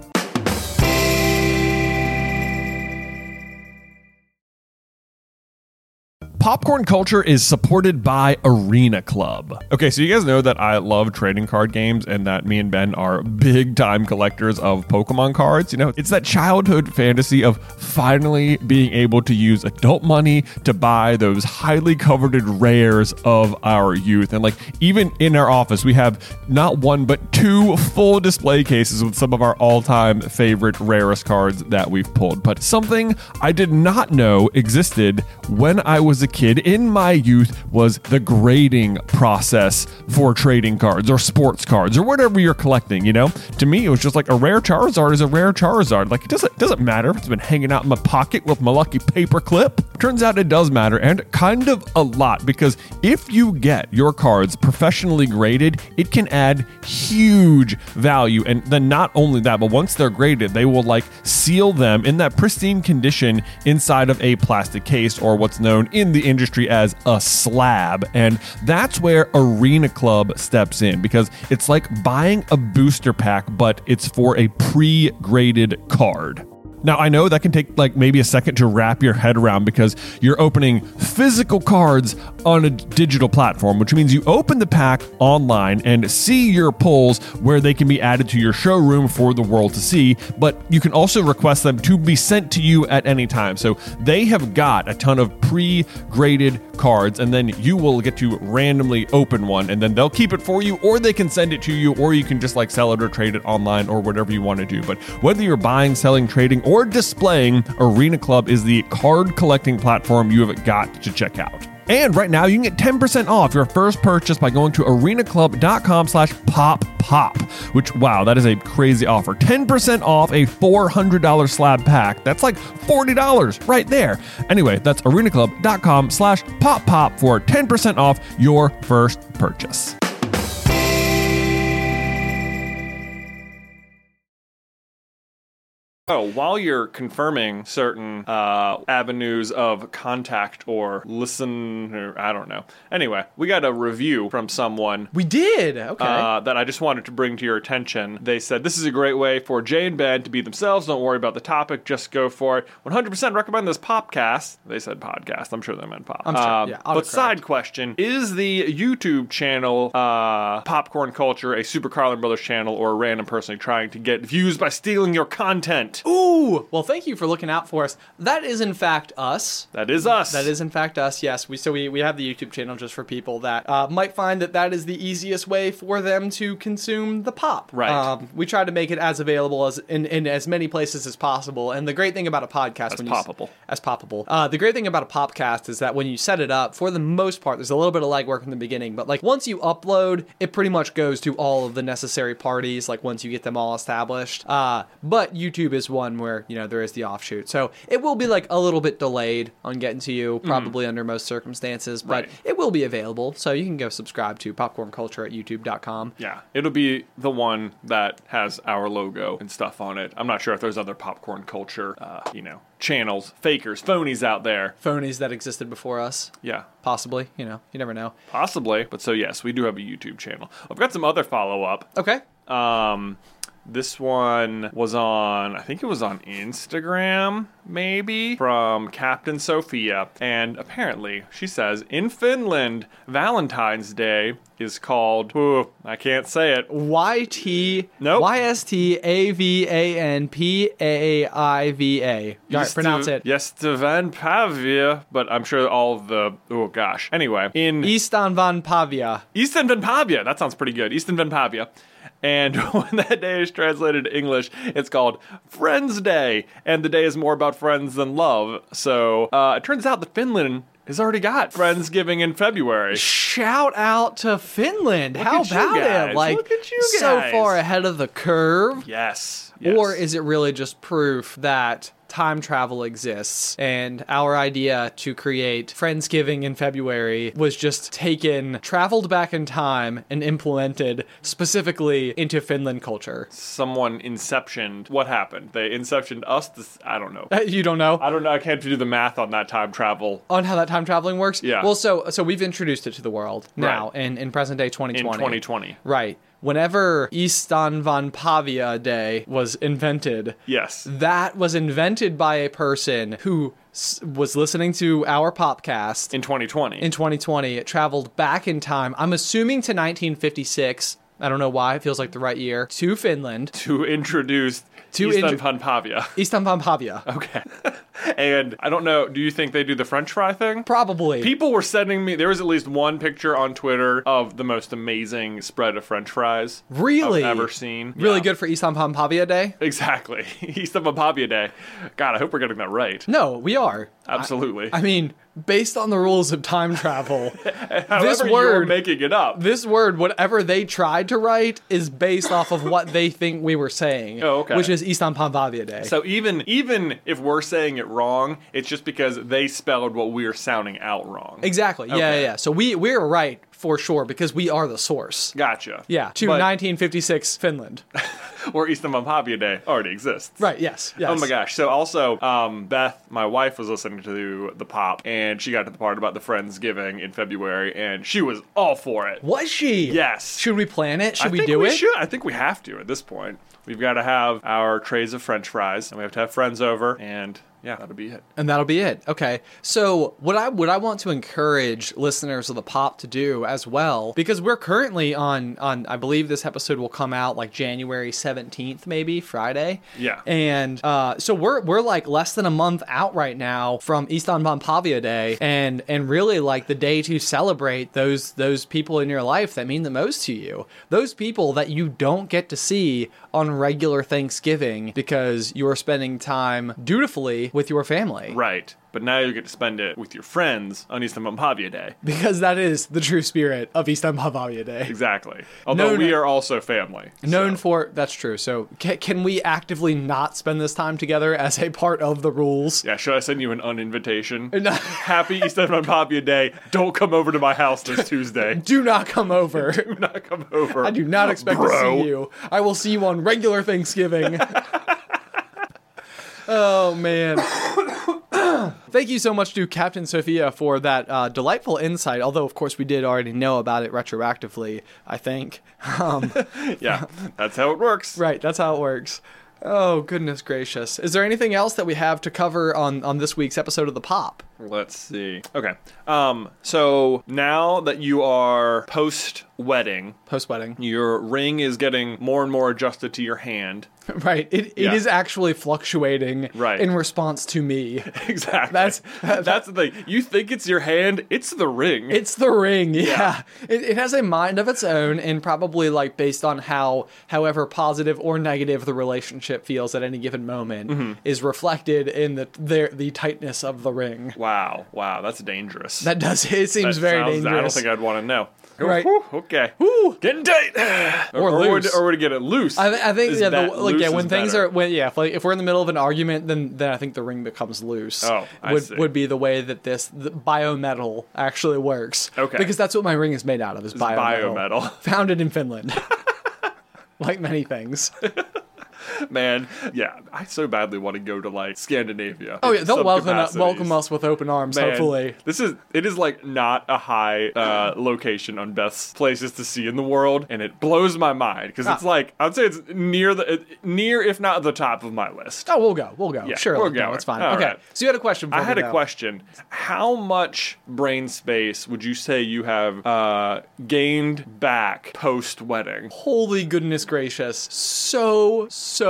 Popcorn Culture is supported by Arena Club. Okay, so you guys know that I love trading card games and that me and Ben are big time collectors of Pokemon cards. It's that childhood fantasy of finally being able to use adult money to buy those highly coveted rares of our youth. And like even in our office, we have not one but 2 full display cases with some of our all-time favorite rarest cards that we've pulled. But something I did not know existed when I was a kid in my youth was the grading process for trading cards or sports cards or whatever you're collecting. To me it was just like a rare Charizard is a rare Charizard. Like it doesn't matter if it's been hanging out in my pocket with my lucky paper clip. turns out it does matter, and kind of a lot, because if you get your cards professionally graded, it can add huge value. And then not only that, but once they're graded, they will like seal them in that pristine condition inside of a plastic case, or what's known in the industry as a slab. And that's where Arena Club steps in, because it's like buying a booster pack, but it's for a pre-graded card. Now, I know that can take like maybe a second to wrap your head around, because you're opening physical cards on a digital platform, which means you open the pack online and see your pulls where they can be added to your showroom for the world to see, but you can also request them to be sent to you at any time. So they have got a ton of pre-graded cards, and then you will get to randomly open one, and then they'll keep it for you, or they can send it to you, or you can just like sell it or trade it online, or whatever you want to do. But whether you're buying, selling, trading, or displaying, Arena Club is the card collecting platform you have got to check out. And right now, you can get 10% off your first purchase by going to arenaclub.com/pop-pop, which, wow, that is a crazy offer. 10% off a $400 slab pack. That's like $40 right there. Anyway, that's arenaclub.com/pop-pop for 10% off your first purchase. Oh, while you're confirming certain avenues of contact or listen, or I don't know. Anyway, we got a review from someone. We did. Okay. That I just wanted to bring to your attention. They said, this is a great way for Jay and Ben to be themselves. Don't worry about the topic. Just go for it. 100% recommend this popcast. They said podcast. I'm sure they meant pop. I'm sure. Yeah. But side question, is the YouTube channel Popcorn Culture a Super Carlin Brothers channel, or a random person trying to get views by stealing your content? Ooh, well, thank you for looking out for us. That is, in fact, us. That is us. That is, in fact, us, yes. We have the YouTube channel just for people that might find that is the easiest way for them to consume the pop. Right. We try to make it as available as in as many places as possible. And the great thing about a podcast... As poppable. The great thing about a popcast is that when you set it up, for the most part, there's a little bit of legwork in the beginning. But, like, once you upload, it pretty much goes to all of the necessary parties, like, once you get them all established. But YouTube is one where, you know, there is the offshoot. So it will be like a little bit delayed on getting to you, probably under most circumstances, but it will be available. So you can go subscribe to Popcorn Culture at youtube.com. Yeah, it'll be the one that has our logo and stuff on it. I'm not sure if there's other Popcorn Culture, channels, fakers, phonies out there. Phonies that existed before us. Yeah. Possibly, you never know. Possibly. But so yes, we do have a YouTube channel. I've got some other follow-up. Okay. This one was on, I think it was on Instagram, maybe, from Captain Sophia. And apparently, she says, in Finland, Valentine's Day is called, I can't say it. YTYSTAVANPAIVA. All right, pronounce it. Ystävänpäivä, but I'm sure all of the, Anyway, in Istanvanpäivä. Istanvanpäivä, that sounds pretty good. Istanvanpäivä. And when that day is translated to English, it's called Friends Day. And the day is more about friends than love. So it turns out that Finland has already got Friendsgiving in February. Shout out to Finland. Look How at you about guys. it? Like, Look at you so guys. far ahead of the curve. Yes. Or is it really just proof that time travel exists, and our idea to create Friendsgiving in February was just traveled back in time and implemented specifically into Finland culture? Someone inceptioned. What happened? They inceptioned us? I don't know. You don't know? I don't know. I can't do the math on that time travel. On how that time traveling works? Yeah. Well, so we've introduced it to the world now in present day 2020. In 2020. Right. Whenever Istanvanpäivä Day was invented, yes, that was invented by a person who was listening to our popcast in 2020. In 2020, it traveled back in time. I'm assuming to 1956. I don't know why. It feels like the right year. To Finland. To introduce Istanvanpäivä. Istanvanpäivä. Okay. And I don't know, do you think they do the French fry thing? Probably. People were sending me, there was at least one picture on Twitter of the most amazing spread of French fries really I've ever seen. Really good for Istanvanpäivä Day? Exactly. Istanvanpäivä Day. God, I hope we're getting that right. No, we are. Absolutely. I mean, based on the rules of time travel, this word, you're making it up. This word, whatever they tried to write, is based off of what they think we were saying. Oh, okay. Which is Istanvanpäivä Day. So even if we're saying it it wrong. It's just because they spelled what we're sounding out wrong. Exactly. Yeah, Okay. yeah. So we're right for sure because we are the source. Gotcha. Yeah, to But- 1956 Finland. Where Istanbul Pavia Day already exists. Right, yes. Oh my gosh. So also, Beth, my wife, was listening to the pop, and she got to the part about the Friendsgiving in February, and she was all for it. Was she? Yes. Should we plan it? Should I we think do we it? should. I think we have to at this point. We've got to have our trays of French fries, and we have to have friends over, and yeah, that'll be it. And that'll be it. Okay. So what I want to encourage listeners of the pop to do as well, because we're currently on I believe this episode will come out like January 17th, maybe Friday. Yeah. And so we're like less than a month out right now from Istanbul Pavia Day, and really like the day to celebrate those people in your life that mean the most to you. Those people that you don't get to see on regular Thanksgiving because you're spending time dutifully with your family. Right. But now you get to spend it with your friends on Istanbul Pavia Day. Because that is the true spirit of Istanbul Pavia Day. Exactly. Although we are also family. Known so. for, that's true. So can we actively not spend this time together as a part of the rules? Yeah, should I send you an uninvitation? No. Happy Istanbul Pavia Day. Don't come over to my house this Tuesday. Do not come over. Do not come over. I do not expect to see you. I will see you on regular Thanksgiving. Oh, man. Thank you so much to Captain Sophia for that delightful insight, although, of course, we did already know about it retroactively, I think. Yeah, that's how it works. Right, that's how it works. Oh, goodness gracious. Is there anything else that we have to cover on this week's episode of The Pop? Let's see. Okay. So now that you are post-wedding, Post-wedding. your ring is getting more and more adjusted to your hand. Right, it Yeah. is actually fluctuating Right. in response to me. Exactly. That's- the thing. You think it's your hand, it's the ring. It's the ring, yeah. It has a mind of its own, and probably like based on however positive or negative the relationship feels at any given moment is reflected in the tightness of the ring. Wow, that's dangerous. That does it seems That very sounds- dangerous. I don't think I'd want to know. Right. Whew, okay. Whew. Getting tight. Or loose. Or to get it loose. I think Is yeah, that when loose things better. are if we're in the middle of an argument, then I think the ring becomes loose. Oh, I see. would be the way that the biometal actually works. Okay. Because that's what my ring is made out of, is biometal. Founded in Finland. Like many things. Man, yeah, I so badly want to go to like Scandinavia. Oh yeah, in they'll some welcome capacities. us with open arms, Man, hopefully. it is like not a high location on Beth's places to see in the world, and it blows my mind because it's like I'd say it's near if not the top of my list. Oh, we'll go. Yeah, Sure, we're no, going. it's fine. All Okay, right. so you had a question for I me, had a though. question. How much brain space would you say you have gained back post wedding? Holy goodness gracious. So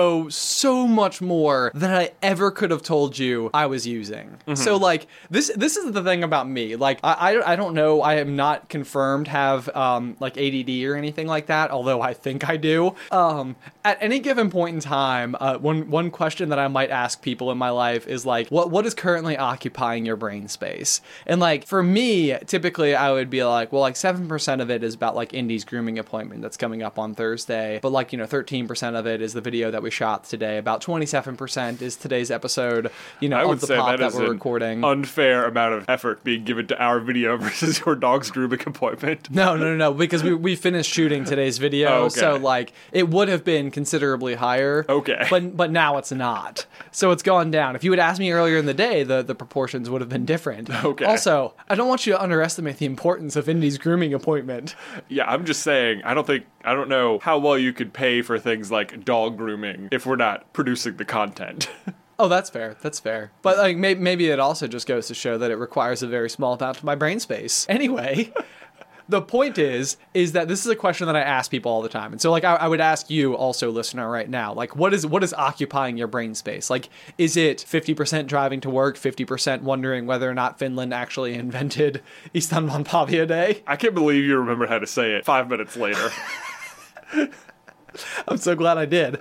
much more than I ever could have told you I was using. So like this is the thing about me. Like I don't know, I am not confirmed have like ADD or anything like that, although I think I do. At any given point in time, one question that I might ask people in my life is like, what is currently occupying your brain space? And like for me, typically I would be like, well, like 7% of it is about like Indy's grooming appointment that's coming up on Thursday, but like 13% of it is the video that we shot today. About 27% is today's episode, I of would the say pop that is we're an recording. unfair amount of effort being given to our video versus your dog's grooming appointment. No, because we finished shooting today's video, Oh, okay. so like it would have been considerably higher. Okay. But now it's not. So it's gone down. If you had asked me earlier in the day, the proportions would have been different. Okay. Also, I don't want you to underestimate the importance of Indy's grooming appointment. Yeah, I'm just saying, I don't know how well you could pay for things like dog grooming if we're not producing the content. Oh, that's fair. That's fair. But like maybe it also just goes to show that it requires a very small amount of my brain space. Anyway, the point is that this is a question that I ask people all the time. And so like I would ask you also, listener, right now, like what is occupying your brain space? Like is it 50% driving to work, 50% wondering whether or not Finland actually invented Istanbul Pavia Day? I can't believe you remember how to say it 5 minutes later. I'm so glad I did.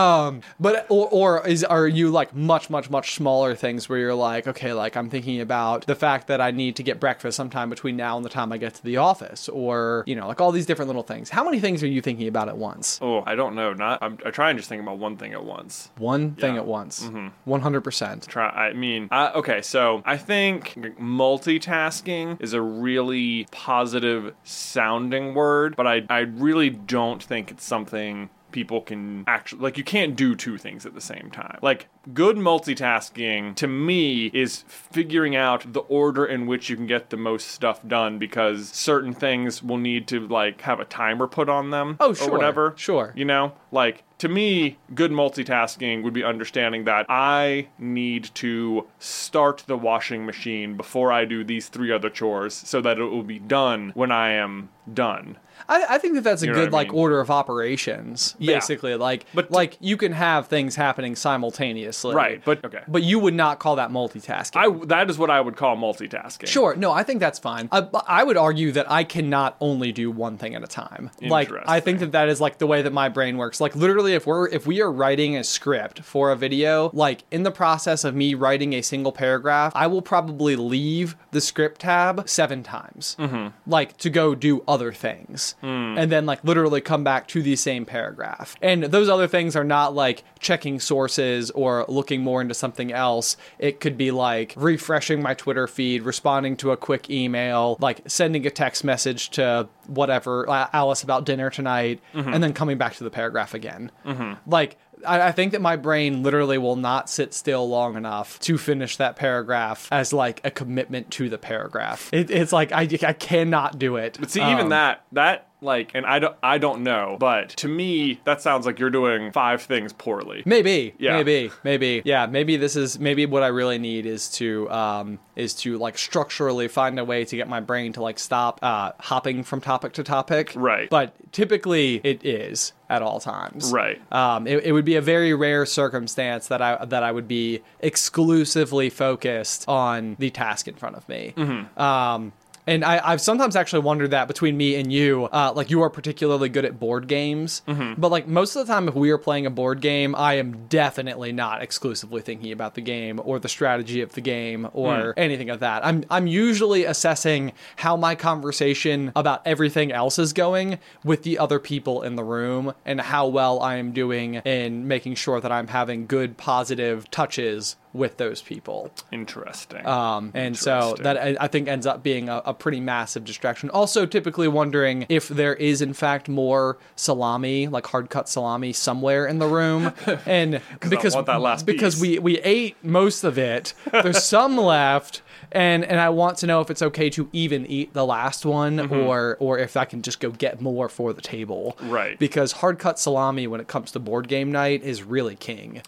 Are you like much smaller things where you're like, okay, like I'm thinking about the fact that I need to get breakfast sometime between now and the time I get to the office, or, you know, like all these different little things. How many things are you thinking about at once? Oh, I don't know. I try and just think about one thing at once. One thing at once. 100%. Okay, so I think multitasking is a really positive sounding word, but I really don't think it's something people can actually, like, you can't do two things at the same time. Like, good multitasking to me is figuring out the order in which you can get the most stuff done, because certain things will need to like have a timer put on them. Oh, sure. Or whatever. Sure. You know, like, to me, good multitasking would be understanding that I need to start the washing machine before I do these 3 other chores so that it will be done when I am done. I think that's a You know good what I like mean? order of operations, basically. Like, But you can have things happening simultaneously, Right, but okay. But you would not call that multitasking. That is what I would call multitasking. Sure, no, I think that's fine. I would argue that I cannot only do one thing at a time. Like, I think that is like the way that my brain works. Like, literally, if we are writing a script for a video, like in the process of me writing a single paragraph, I will probably leave the script tab 7 times, like to go do other things. And then like literally come back to the same paragraph. And those other things are not like checking sources or looking more into something else. It could be like refreshing my Twitter feed, responding to a quick email, like sending a text message to whatever, Alice about dinner tonight, and then coming back to the paragraph again. Like, I think that my brain literally will not sit still long enough to finish that paragraph as like a commitment to the paragraph. It's like I cannot do it. But see, even that like, and I don't know, but to me that sounds like you're doing 5 things poorly. Maybe. Yeah. Maybe what I really need is to like structurally find a way to get my brain to like stop hopping from topic to topic. Right. But typically it is at all times. Right. It would be a very rare circumstance that I would be exclusively focused on the task in front of me. And I've sometimes actually wondered that between me and you, like you are particularly good at board games, but like most of the time if we are playing a board game, I am definitely not exclusively thinking about the game or the strategy of the game or anything of that. I'm usually assessing how my conversation about everything else is going with the other people in the room and how well I am doing in making sure that I'm having good positive touches with those people. Interesting. So that I think ends up being a pretty massive distraction. Also, typically wondering if there is in fact more salami, like hard cut salami, somewhere in the room, and because I want that last because piece. we ate most of it, there's some left. And I want to know if it's okay to even eat the last one, or if I can just go get more for the table. Right. Because hard cut salami, when it comes to board game night, is really king.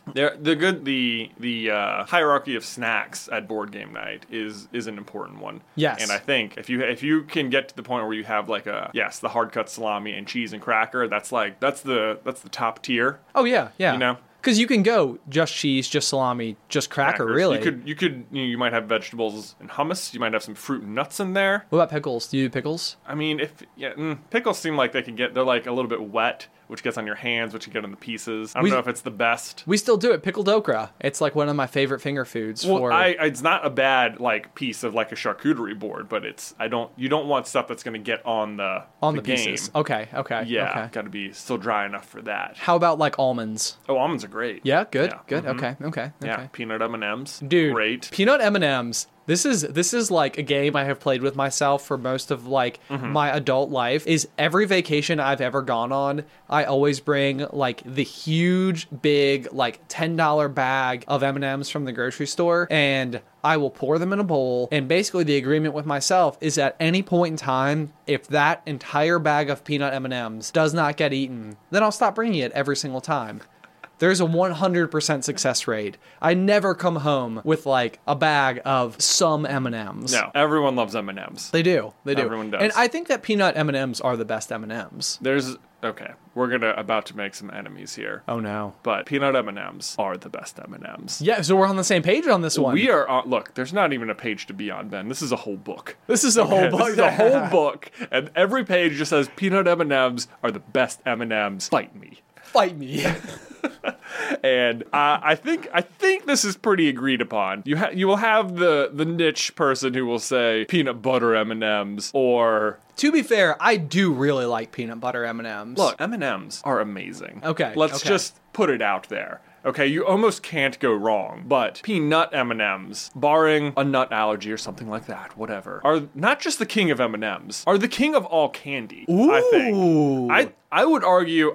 The hierarchy of snacks at board game night is an important one. Yes. And I think if you can get to the point where you have like the hard cut salami and cheese and cracker, that's the top tier. Oh yeah, yeah. You know? Because you can go just cheese, just salami, just cracker, Crackers. really. You might have vegetables and hummus. You might have some fruit and nuts in there. What about pickles? Do you do pickles? I mean, pickles seem like they're like a little bit wet, which gets on your hands, which you get on the pieces. I don't know if it's the best. We still do it. Pickled okra. It's like one of my favorite finger foods. It's not a bad like piece of like a charcuterie board, but you don't want stuff that's going to get on the game. Pieces. Okay. Yeah, Okay. got to be still dry enough for that. How about like almonds? Oh, almonds are great. Yeah, good, Yeah. good. Mhm. Okay. Yeah, peanut M&Ms. Dude, great. Peanut M&Ms. This is like a game I have played with myself for most of like my adult life. Is every vacation I've ever gone on, I always bring like the huge, big, like $10 bag of M&Ms from the grocery store, and I will pour them in a bowl. And basically the agreement with myself is at any point in time, if that entire bag of peanut M&Ms does not get eaten, then I'll stop bringing it every single time. There's a 100% success rate. I never come home with like a bag of some M&Ms. No, everyone loves M&Ms. They do. Everyone does. And I think that peanut M&Ms are the best M&Ms. Okay, we're about to make some enemies here. Oh no. But peanut M&Ms are the best M&Ms. Yeah, so we're on the same page on this one. We are on, look, there's not even a page to be on, Ben. This is a whole book. This is a whole book. This is a whole book, and every page just says peanut M&Ms are the best M&Ms. Fight me. Fight me. And I think this is pretty agreed upon. You will have the niche person who will say peanut butter M&Ms or. To be fair, I do really like peanut butter M&Ms. Look, M&Ms are amazing. Okay, Let's okay. just put it out there. Okay, you almost can't go wrong, but peanut M&Ms, barring a nut allergy or something like that, whatever, are not just the king of M&Ms, are the king of all candy, I think. I would argue,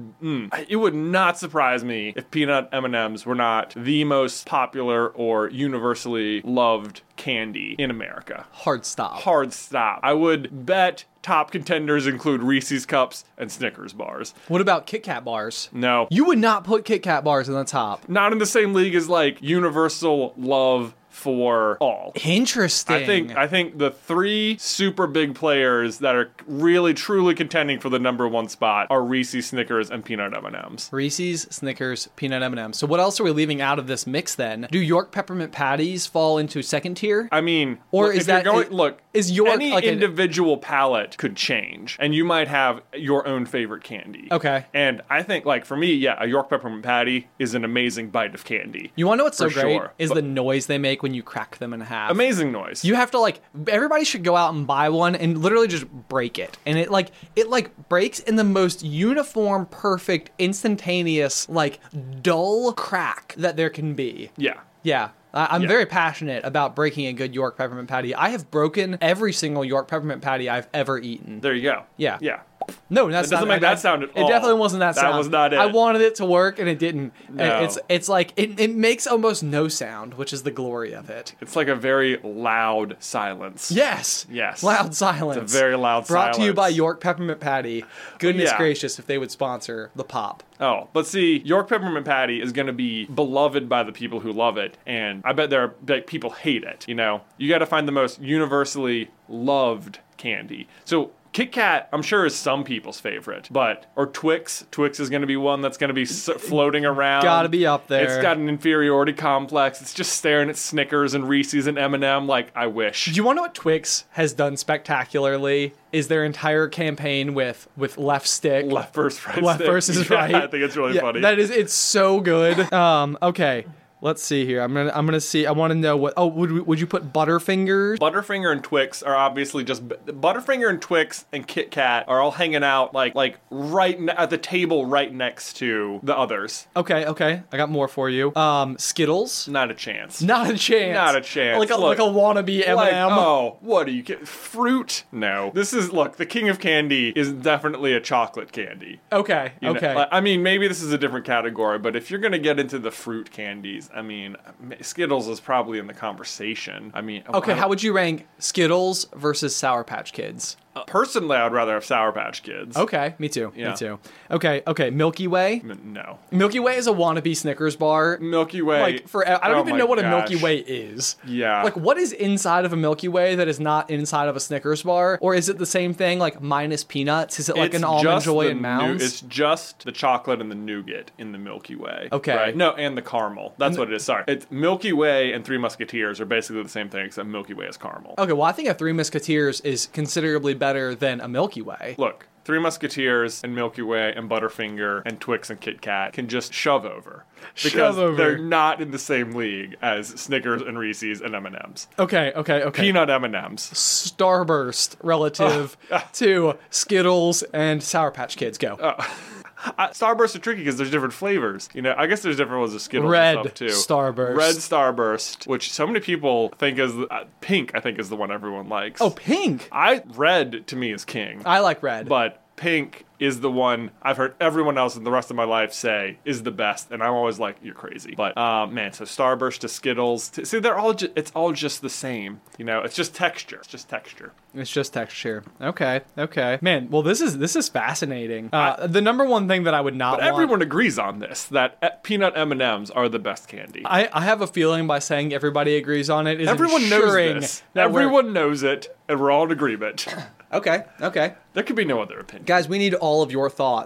it would not surprise me if peanut M&Ms were not the most popular or universally loved candy in America. Hard stop. Hard stop. I would bet top contenders include Reese's Cups and Snickers bars. What about Kit Kat bars? No. You would not put Kit Kat bars in the top. Not in the same league as like universal love for all. Interesting. I think the three super big players that are really truly contending for the number one spot are Reese's, Snickers, and peanut M&Ms. Reese's, Snickers, peanut M&Ms. So what else are we leaving out of this mix then? Do York peppermint patties fall into second tier? I mean, Or look, is if you're that- going, look, is York any like individual palate could change, and you might have your own favorite candy. Okay. And I think, like, for me, yeah, a York peppermint patty is an amazing bite of candy. You want to know what's so For great? sure. Is But- the noise they make when you crack them in half. Amazing noise. You have to like, everybody should go out and buy one and literally just break it. And it breaks in the most uniform, perfect, instantaneous, like dull crack that there can be. Yeah. Yeah. I'm Yeah. very passionate about breaking a good York peppermint patty. I have broken every single York peppermint patty I've ever eaten. There you go. Yeah. Yeah. No, that's It doesn't not, make that sound at all. It definitely wasn't that That sound. was not it. I wanted it to work and it didn't. No. And it's like it makes almost no sound, which is the glory of it. It's like a very loud silence. Yes. Yes. Loud silence. It's a very loud Brought to you silence. by York Peppermint Patty. Goodness Yeah. gracious, if they would sponsor the pop. Oh, but see, York Peppermint Patty is going to be beloved by the people who love it, and I bet there are like, people hate it, you know? You got to find the most universally loved candy. So Kit Kat, I'm sure, is some people's favorite, or Twix. Twix is going to be one that's going to be floating around. Gotta be up there. It's got an inferiority complex. It's just staring at Snickers and Reese's and M&M like, I wish. Do you want to know what Twix has done spectacularly? Is their entire campaign with left stick. Left versus right. Left stick. versus Yeah, right. I think it's really funny. It's so good. Okay. Let's see here. I'm gonna see. I want to know what. Oh, would you put Butterfingers? Butterfinger and Twix are obviously just Butterfinger and Twix and Kit Kat are all hanging out like right at the table right next to the others. Okay. I got more for you. Skittles. Not a chance. Not a chance. Not a chance. Like a Look, wannabe M&M. Like, oh, what are you kidding? Fruit? No. The king of candy is definitely a chocolate candy. Okay. You know, Okay. like, I mean, maybe this is a different category, but if you're gonna get into the fruit candies, I mean, Skittles is probably in the conversation. I mean, Okay, how would you rank Skittles versus Sour Patch Kids? personally, I'd rather have Sour Patch Kids. Okay, me too. Yeah. Me too. Okay, Milky Way. No. Milky Way is a wannabe Snickers bar. Milky Way. Like I don't Oh even my know what a gosh. Milky Way is. Yeah. Like what is inside of a Milky Way that is not inside of a Snickers bar? Or is it the same thing, like minus peanuts? Is it like an Almond just Joy the and Mounds? It's just the chocolate and the nougat in the Milky Way. Okay. Right? No, and the caramel. That's what it is. Sorry. It's Milky Way and Three Musketeers are basically the same thing, except Milky Way is caramel. Okay, well I think a Three Musketeers is considerably better than a Milky Way. Look, Three Musketeers and Milky Way and Butterfinger and Twix and Kit Kat can just shove over. Because Shove over. they're not in the same league as Snickers and Reese's and M&M's. Okay. Peanut M&M's. Starburst relative to Skittles and Sour Patch Kids. Go. Starburst are tricky because there's different flavors. You know, I guess there's different ones of Skittles Red and stuff too. Starburst. Red Starburst, which so many people think is pink. I think is the one everyone likes. Oh, pink. Red to me is king, I like red. but pink is the one I've heard everyone else in the rest of my life say is the best, and I'm always like, you're crazy. But man, so Starburst to Skittles, see, they're all it's all just the same. You know, it's just texture. It's just texture. It's just texture. Okay. Man, well, this is fascinating. The number one thing that I would not But want... everyone agrees on this that peanut M&Ms are the best candy. I have a feeling by saying everybody agrees on it is Everyone knows ensuring this. that we're- Everyone knows it, and we're all in agreement. Okay. There could be no other opinion. Guys, we need all of your thoughts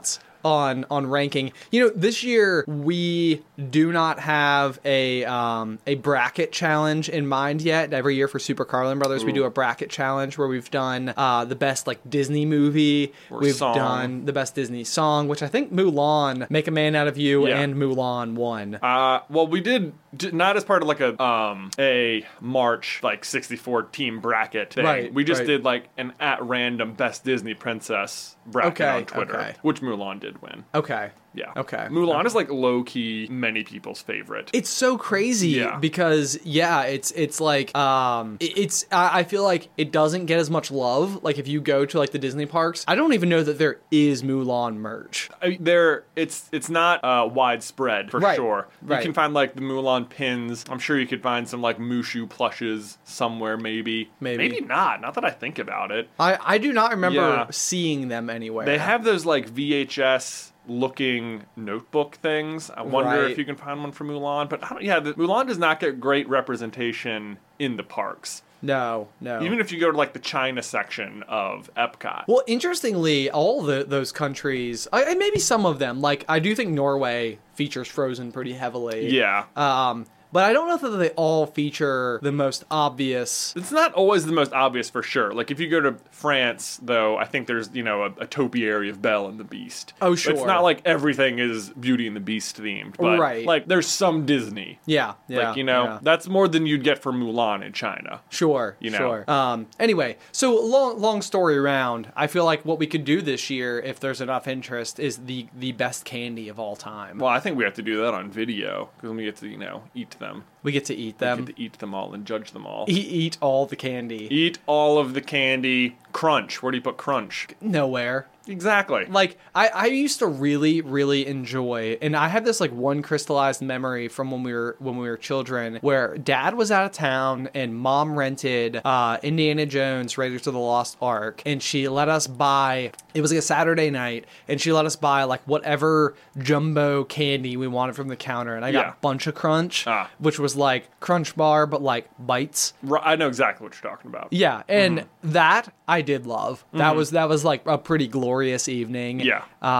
on ranking. This year we do not have a bracket challenge in mind yet. Every year for Super Carlin Brothers, we do a bracket challenge where we've done the best like Disney movie, we've done the best Disney song, which I think Mulan, Make a Man Out of You, and Mulan won. Well, we did not as part of like a March like 64 team bracket thing. Right, we just right. did like an at random best Disney princess bracket on Twitter, which Mulan did win. Okay. Yeah. Okay. Mulan is like low key many people's favorite. It's so crazy because it's like I feel like it doesn't get as much love. Like if you go to like the Disney parks, I don't even know that there is Mulan merch. It's not widespread for sure. You can find like the Mulan pins. I'm sure you could find some like Mushu plushes somewhere maybe. Maybe not. Not that I think about it. I do not remember seeing them anywhere. They have those like VHS looking notebook things. I wonder if you can find one for Mulan, but Mulan does not get great representation in the parks. No. Even if you go to like the China section of Epcot. Well, interestingly, all those countries, maybe some of them, like I do think Norway features Frozen pretty heavily. Yeah. But I don't know that they all feature the most obvious. It's not always the most obvious for sure. Like if you go to France, though, I think there's, a topiary of Belle and the Beast. Oh, sure. It's not like everything is Beauty and the Beast themed. But like there's some Disney. Yeah. That's more than you'd get for Mulan in China. Sure. Anyway, so long story around, I feel like what we could do this year, if there's enough interest, is the best candy of all time. Well, I think we have to do that on video because we get to, eat them. We get to eat them. We get to eat them all and judge them all. Eat all the candy. Eat all of the candy. Crunch. Where do you put crunch? Nowhere. Exactly. Like, I used to really, really enjoy, and I have this, like, one crystallized memory from when we were children, where Dad was out of town, and Mom rented Indiana Jones, Raiders of the Lost Ark, and she let us buy, it was like a Saturday night, and she let us buy, like, whatever jumbo candy we wanted from the counter, and I got Bunch of Crunch, which was, like, Crunch Bar, but, like, bites. I know exactly what you're talking about. Yeah, and that I did love. That was, like, a pretty glorious evening. Yeah.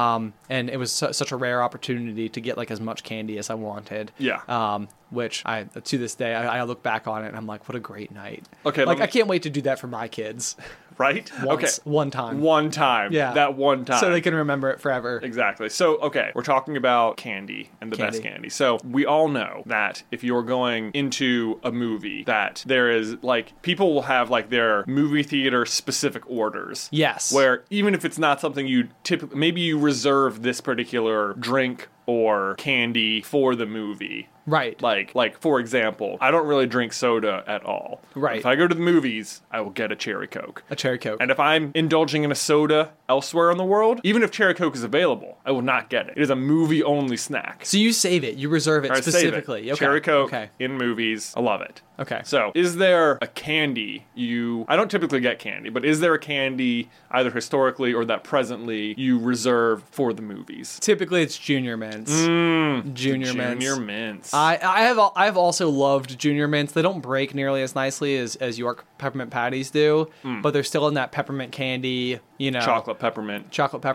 And it was such a rare opportunity to get like as much candy as I wanted. Yeah. Which to this day I look back on it and I'm like, what a great night. Okay. Like I can't wait to do that for my kids. Right? One time. One time. Yeah. That one time. So they can remember it forever. Exactly. So, okay, we're talking about candy and the best candy. So we all know that if you're going into a movie, that there is like, people will have like their movie theater specific orders. Yes. Where even if it's not something you typically, maybe you reserve this particular drink or candy for the movie. Right. Like for example, I don't really drink soda at all. Right. If I go to the movies, I will get a Cherry Coke. A Cherry Coke. And if I'm indulging in a soda elsewhere in the world, even if Cherry Coke is available, I will not get it. It is a movie-only snack. So you save it. You reserve it specifically. Save it. Okay. Cherry Coke in movies. I love it. Okay. So, is there a candy I don't typically get candy, but is there a candy either historically or that presently you reserve for the movies? Typically it's Junior Mints. Junior Mints. I have also loved Junior Mints. They don't break nearly as nicely as York peppermint patties do, but they're still in that peppermint candy, chocolate peppermint,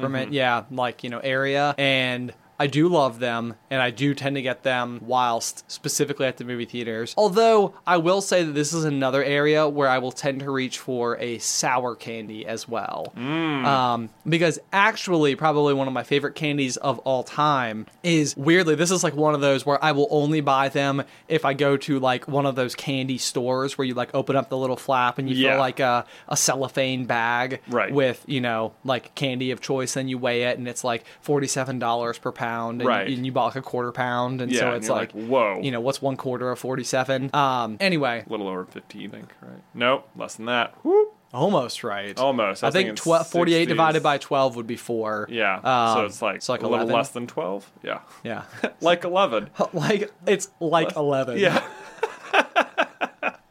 area. And I do love them, and I do tend to get them whilst specifically at the movie theaters. Although, I will say that this is another area where I will tend to reach for a sour candy as well. Because actually, probably one of my favorite candies of all time is, weirdly, this is like one of those where I will only buy them if I go to like one of those candy stores where you like open up the little flap and you feel like a cellophane bag with, like candy of choice, and you weigh it and it's like $47 per pound. And, and you bought like a quarter pound, and so it's like, whoa, what's 1/4 of 47? Anyway, a little over 50, I think, right? Nope, less than that. Whoop. Almost right. Almost. I think 48 divided by 12 would be 4. Yeah. So it's like a 11? little less than 12. Yeah. Yeah. Like 11. It's like 11. Yeah.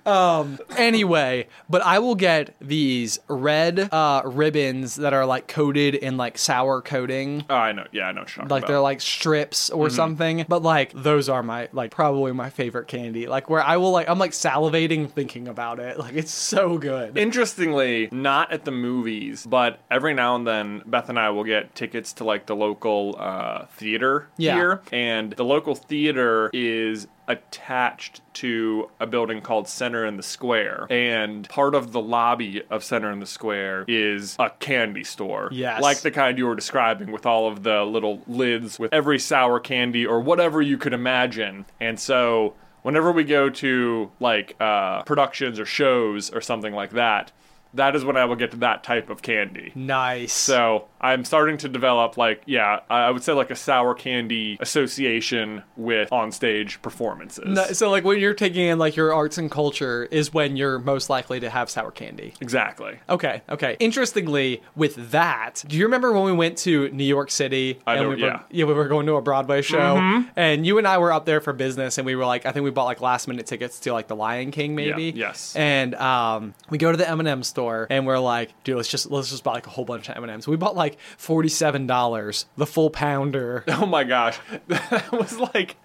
Anyway, but I will get these red ribbons that are like coated in like sour coating. Oh, I know. Yeah, I know what you're talking Like about. they're like strips or something. But like those are my like probably my favorite candy. Like where I will like I'm like salivating thinking about it. Like it's so good. Interestingly, not at the movies, but every now and then Beth and I will get tickets to like the local theater Yeah. here. And the local theater is attached to a building called Center in the Square, and part of the lobby of Center in the Square is a candy store. Yes. Like the kind you were describing, with all of the little lids with every sour candy or whatever you could imagine. And so whenever we go to like productions or shows or something like that, that is when I will get to that type of candy. Nice. So I'm starting to develop like, yeah, I would say like a sour candy association with onstage performances. So like when you're taking in like your arts and culture is when you're most likely to have sour candy. Exactly. Okay. Interestingly, with that, do you remember when we went to New York City? I and know, we were, yeah. we were going to a Broadway show, and you and I were up there for business, and we were like, I think we bought like last minute tickets to like the Lion King, maybe. Yeah, yes. And we go to the M&M store, and we're like, dude, let's just buy like a whole bunch of M&Ms. We bought like $47, the full pounder. Oh my gosh. That was like,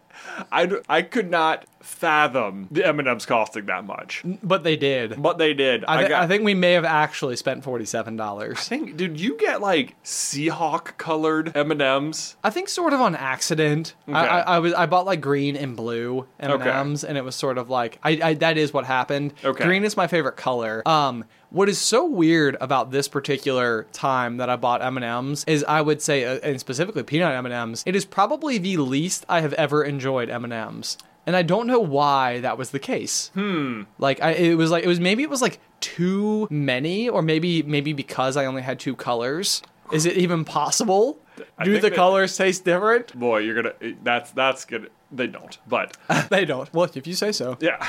I could not fathom the M&Ms costing that much. But they did. But they did. I think we may have actually spent $47. Did you get like Seahawk colored M&Ms? I think sort of on accident. Okay. I bought like green and blue M&Ms, and it was sort of like that is what happened. Okay. Green is my favorite color. What is so weird about this particular time that I bought M&Ms is I would say, and specifically peanut M&Ms, it is probably the least I have ever enjoyed M&Ms. And I don't know why that was the case. Like it was maybe too many, or maybe because I only had two colors. Is it even possible? Do think the that- colors taste different? Boy, you're gonna, that's good. They don't, but They don't. Well, if you say so. yeah.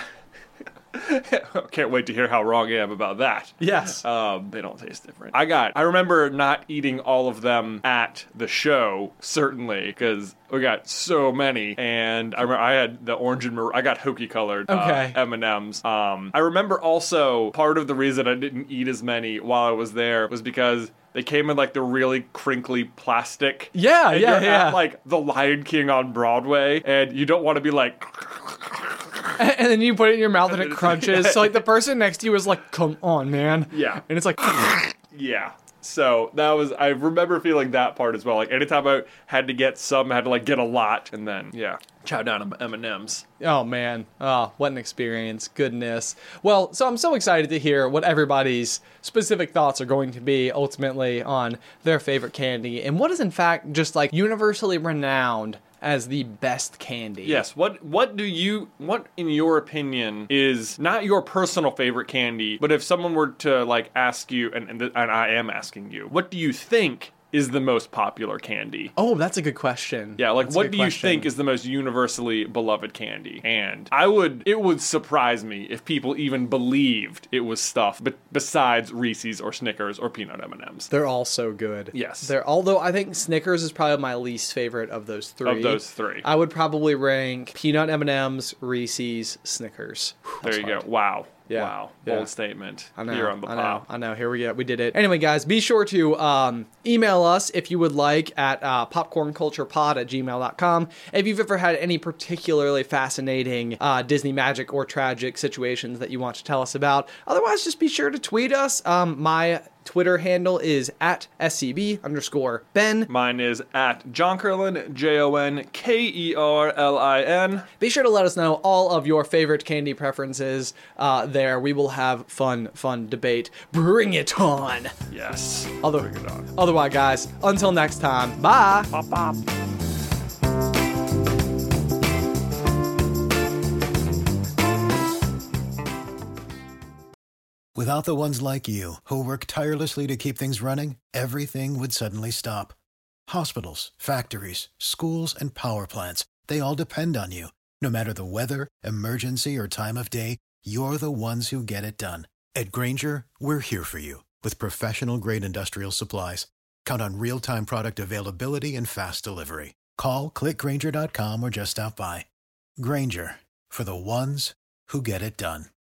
Can't wait to hear how wrong I am about that. Yes. They don't taste different. I remember not eating all of them at the show, certainly, because we got so many, and I remember I had the orange and I got Hokey colored Okay. M&Ms. I remember also part of the reason I didn't eat as many while I was there was because they came in like the really crinkly plastic. Yeah, and yeah, you're yeah. At, like the Lion King on Broadway, and you don't want to be like. And then you put it in your mouth and it crunches. So like the person next to you is like, "Come on, man." Yeah. And it's like, Yeah. So that was, I remember feeling that part as well. Like anytime I had to get some, I had to like get a lot, and then chow down on M&Ms. oh man, oh what an experience! Goodness. Well, so I'm so excited to hear what everybody's specific thoughts are going to be ultimately on their favorite candy, and what is in fact just like universally renowned as the best candy. Yes. What in your opinion is not your personal favorite candy, but if someone were to like ask you, and I am asking you, what do you think is the most popular candy? Oh, that's a good question. Yeah, like That's a what good do you question. think is the most universally beloved candy? And it would surprise me if people even believed it was stuff besides Reese's or Snickers or peanut M&Ms. They're all so good. Yes. Although I think Snickers is probably my least favorite of those three. Of those three. I would probably rank peanut M&Ms, Reese's, Snickers. There you go. Wow. Yeah. Wow. Yeah. Bold statement. I know, Here on the pop. I know. Here we go. We did it. Anyway, guys, be sure to email us if you would like at popcornculturepod@gmail.com. If you've ever had any particularly fascinating Disney magic or tragic situations that you want to tell us about. Otherwise, just be sure to tweet us. My Twitter handle is at @SCB_Ben. Mine is at John Kerlin, JONKERLIN. Be sure to let us know all of your favorite candy preferences there. We will have fun debate. Bring it on. Yes. Otherwise, guys, until next time, bye. Pop, pop. Without the ones like you, who work tirelessly to keep things running, everything would suddenly stop. Hospitals, factories, schools, and power plants, they all depend on you. No matter the weather, emergency, or time of day, you're the ones who get it done. At Grainger, we're here for you with professional-grade industrial supplies. Count on real-time product availability and fast delivery. Call, click Grainger.com, or just stop by. Grainger, for the ones who get it done.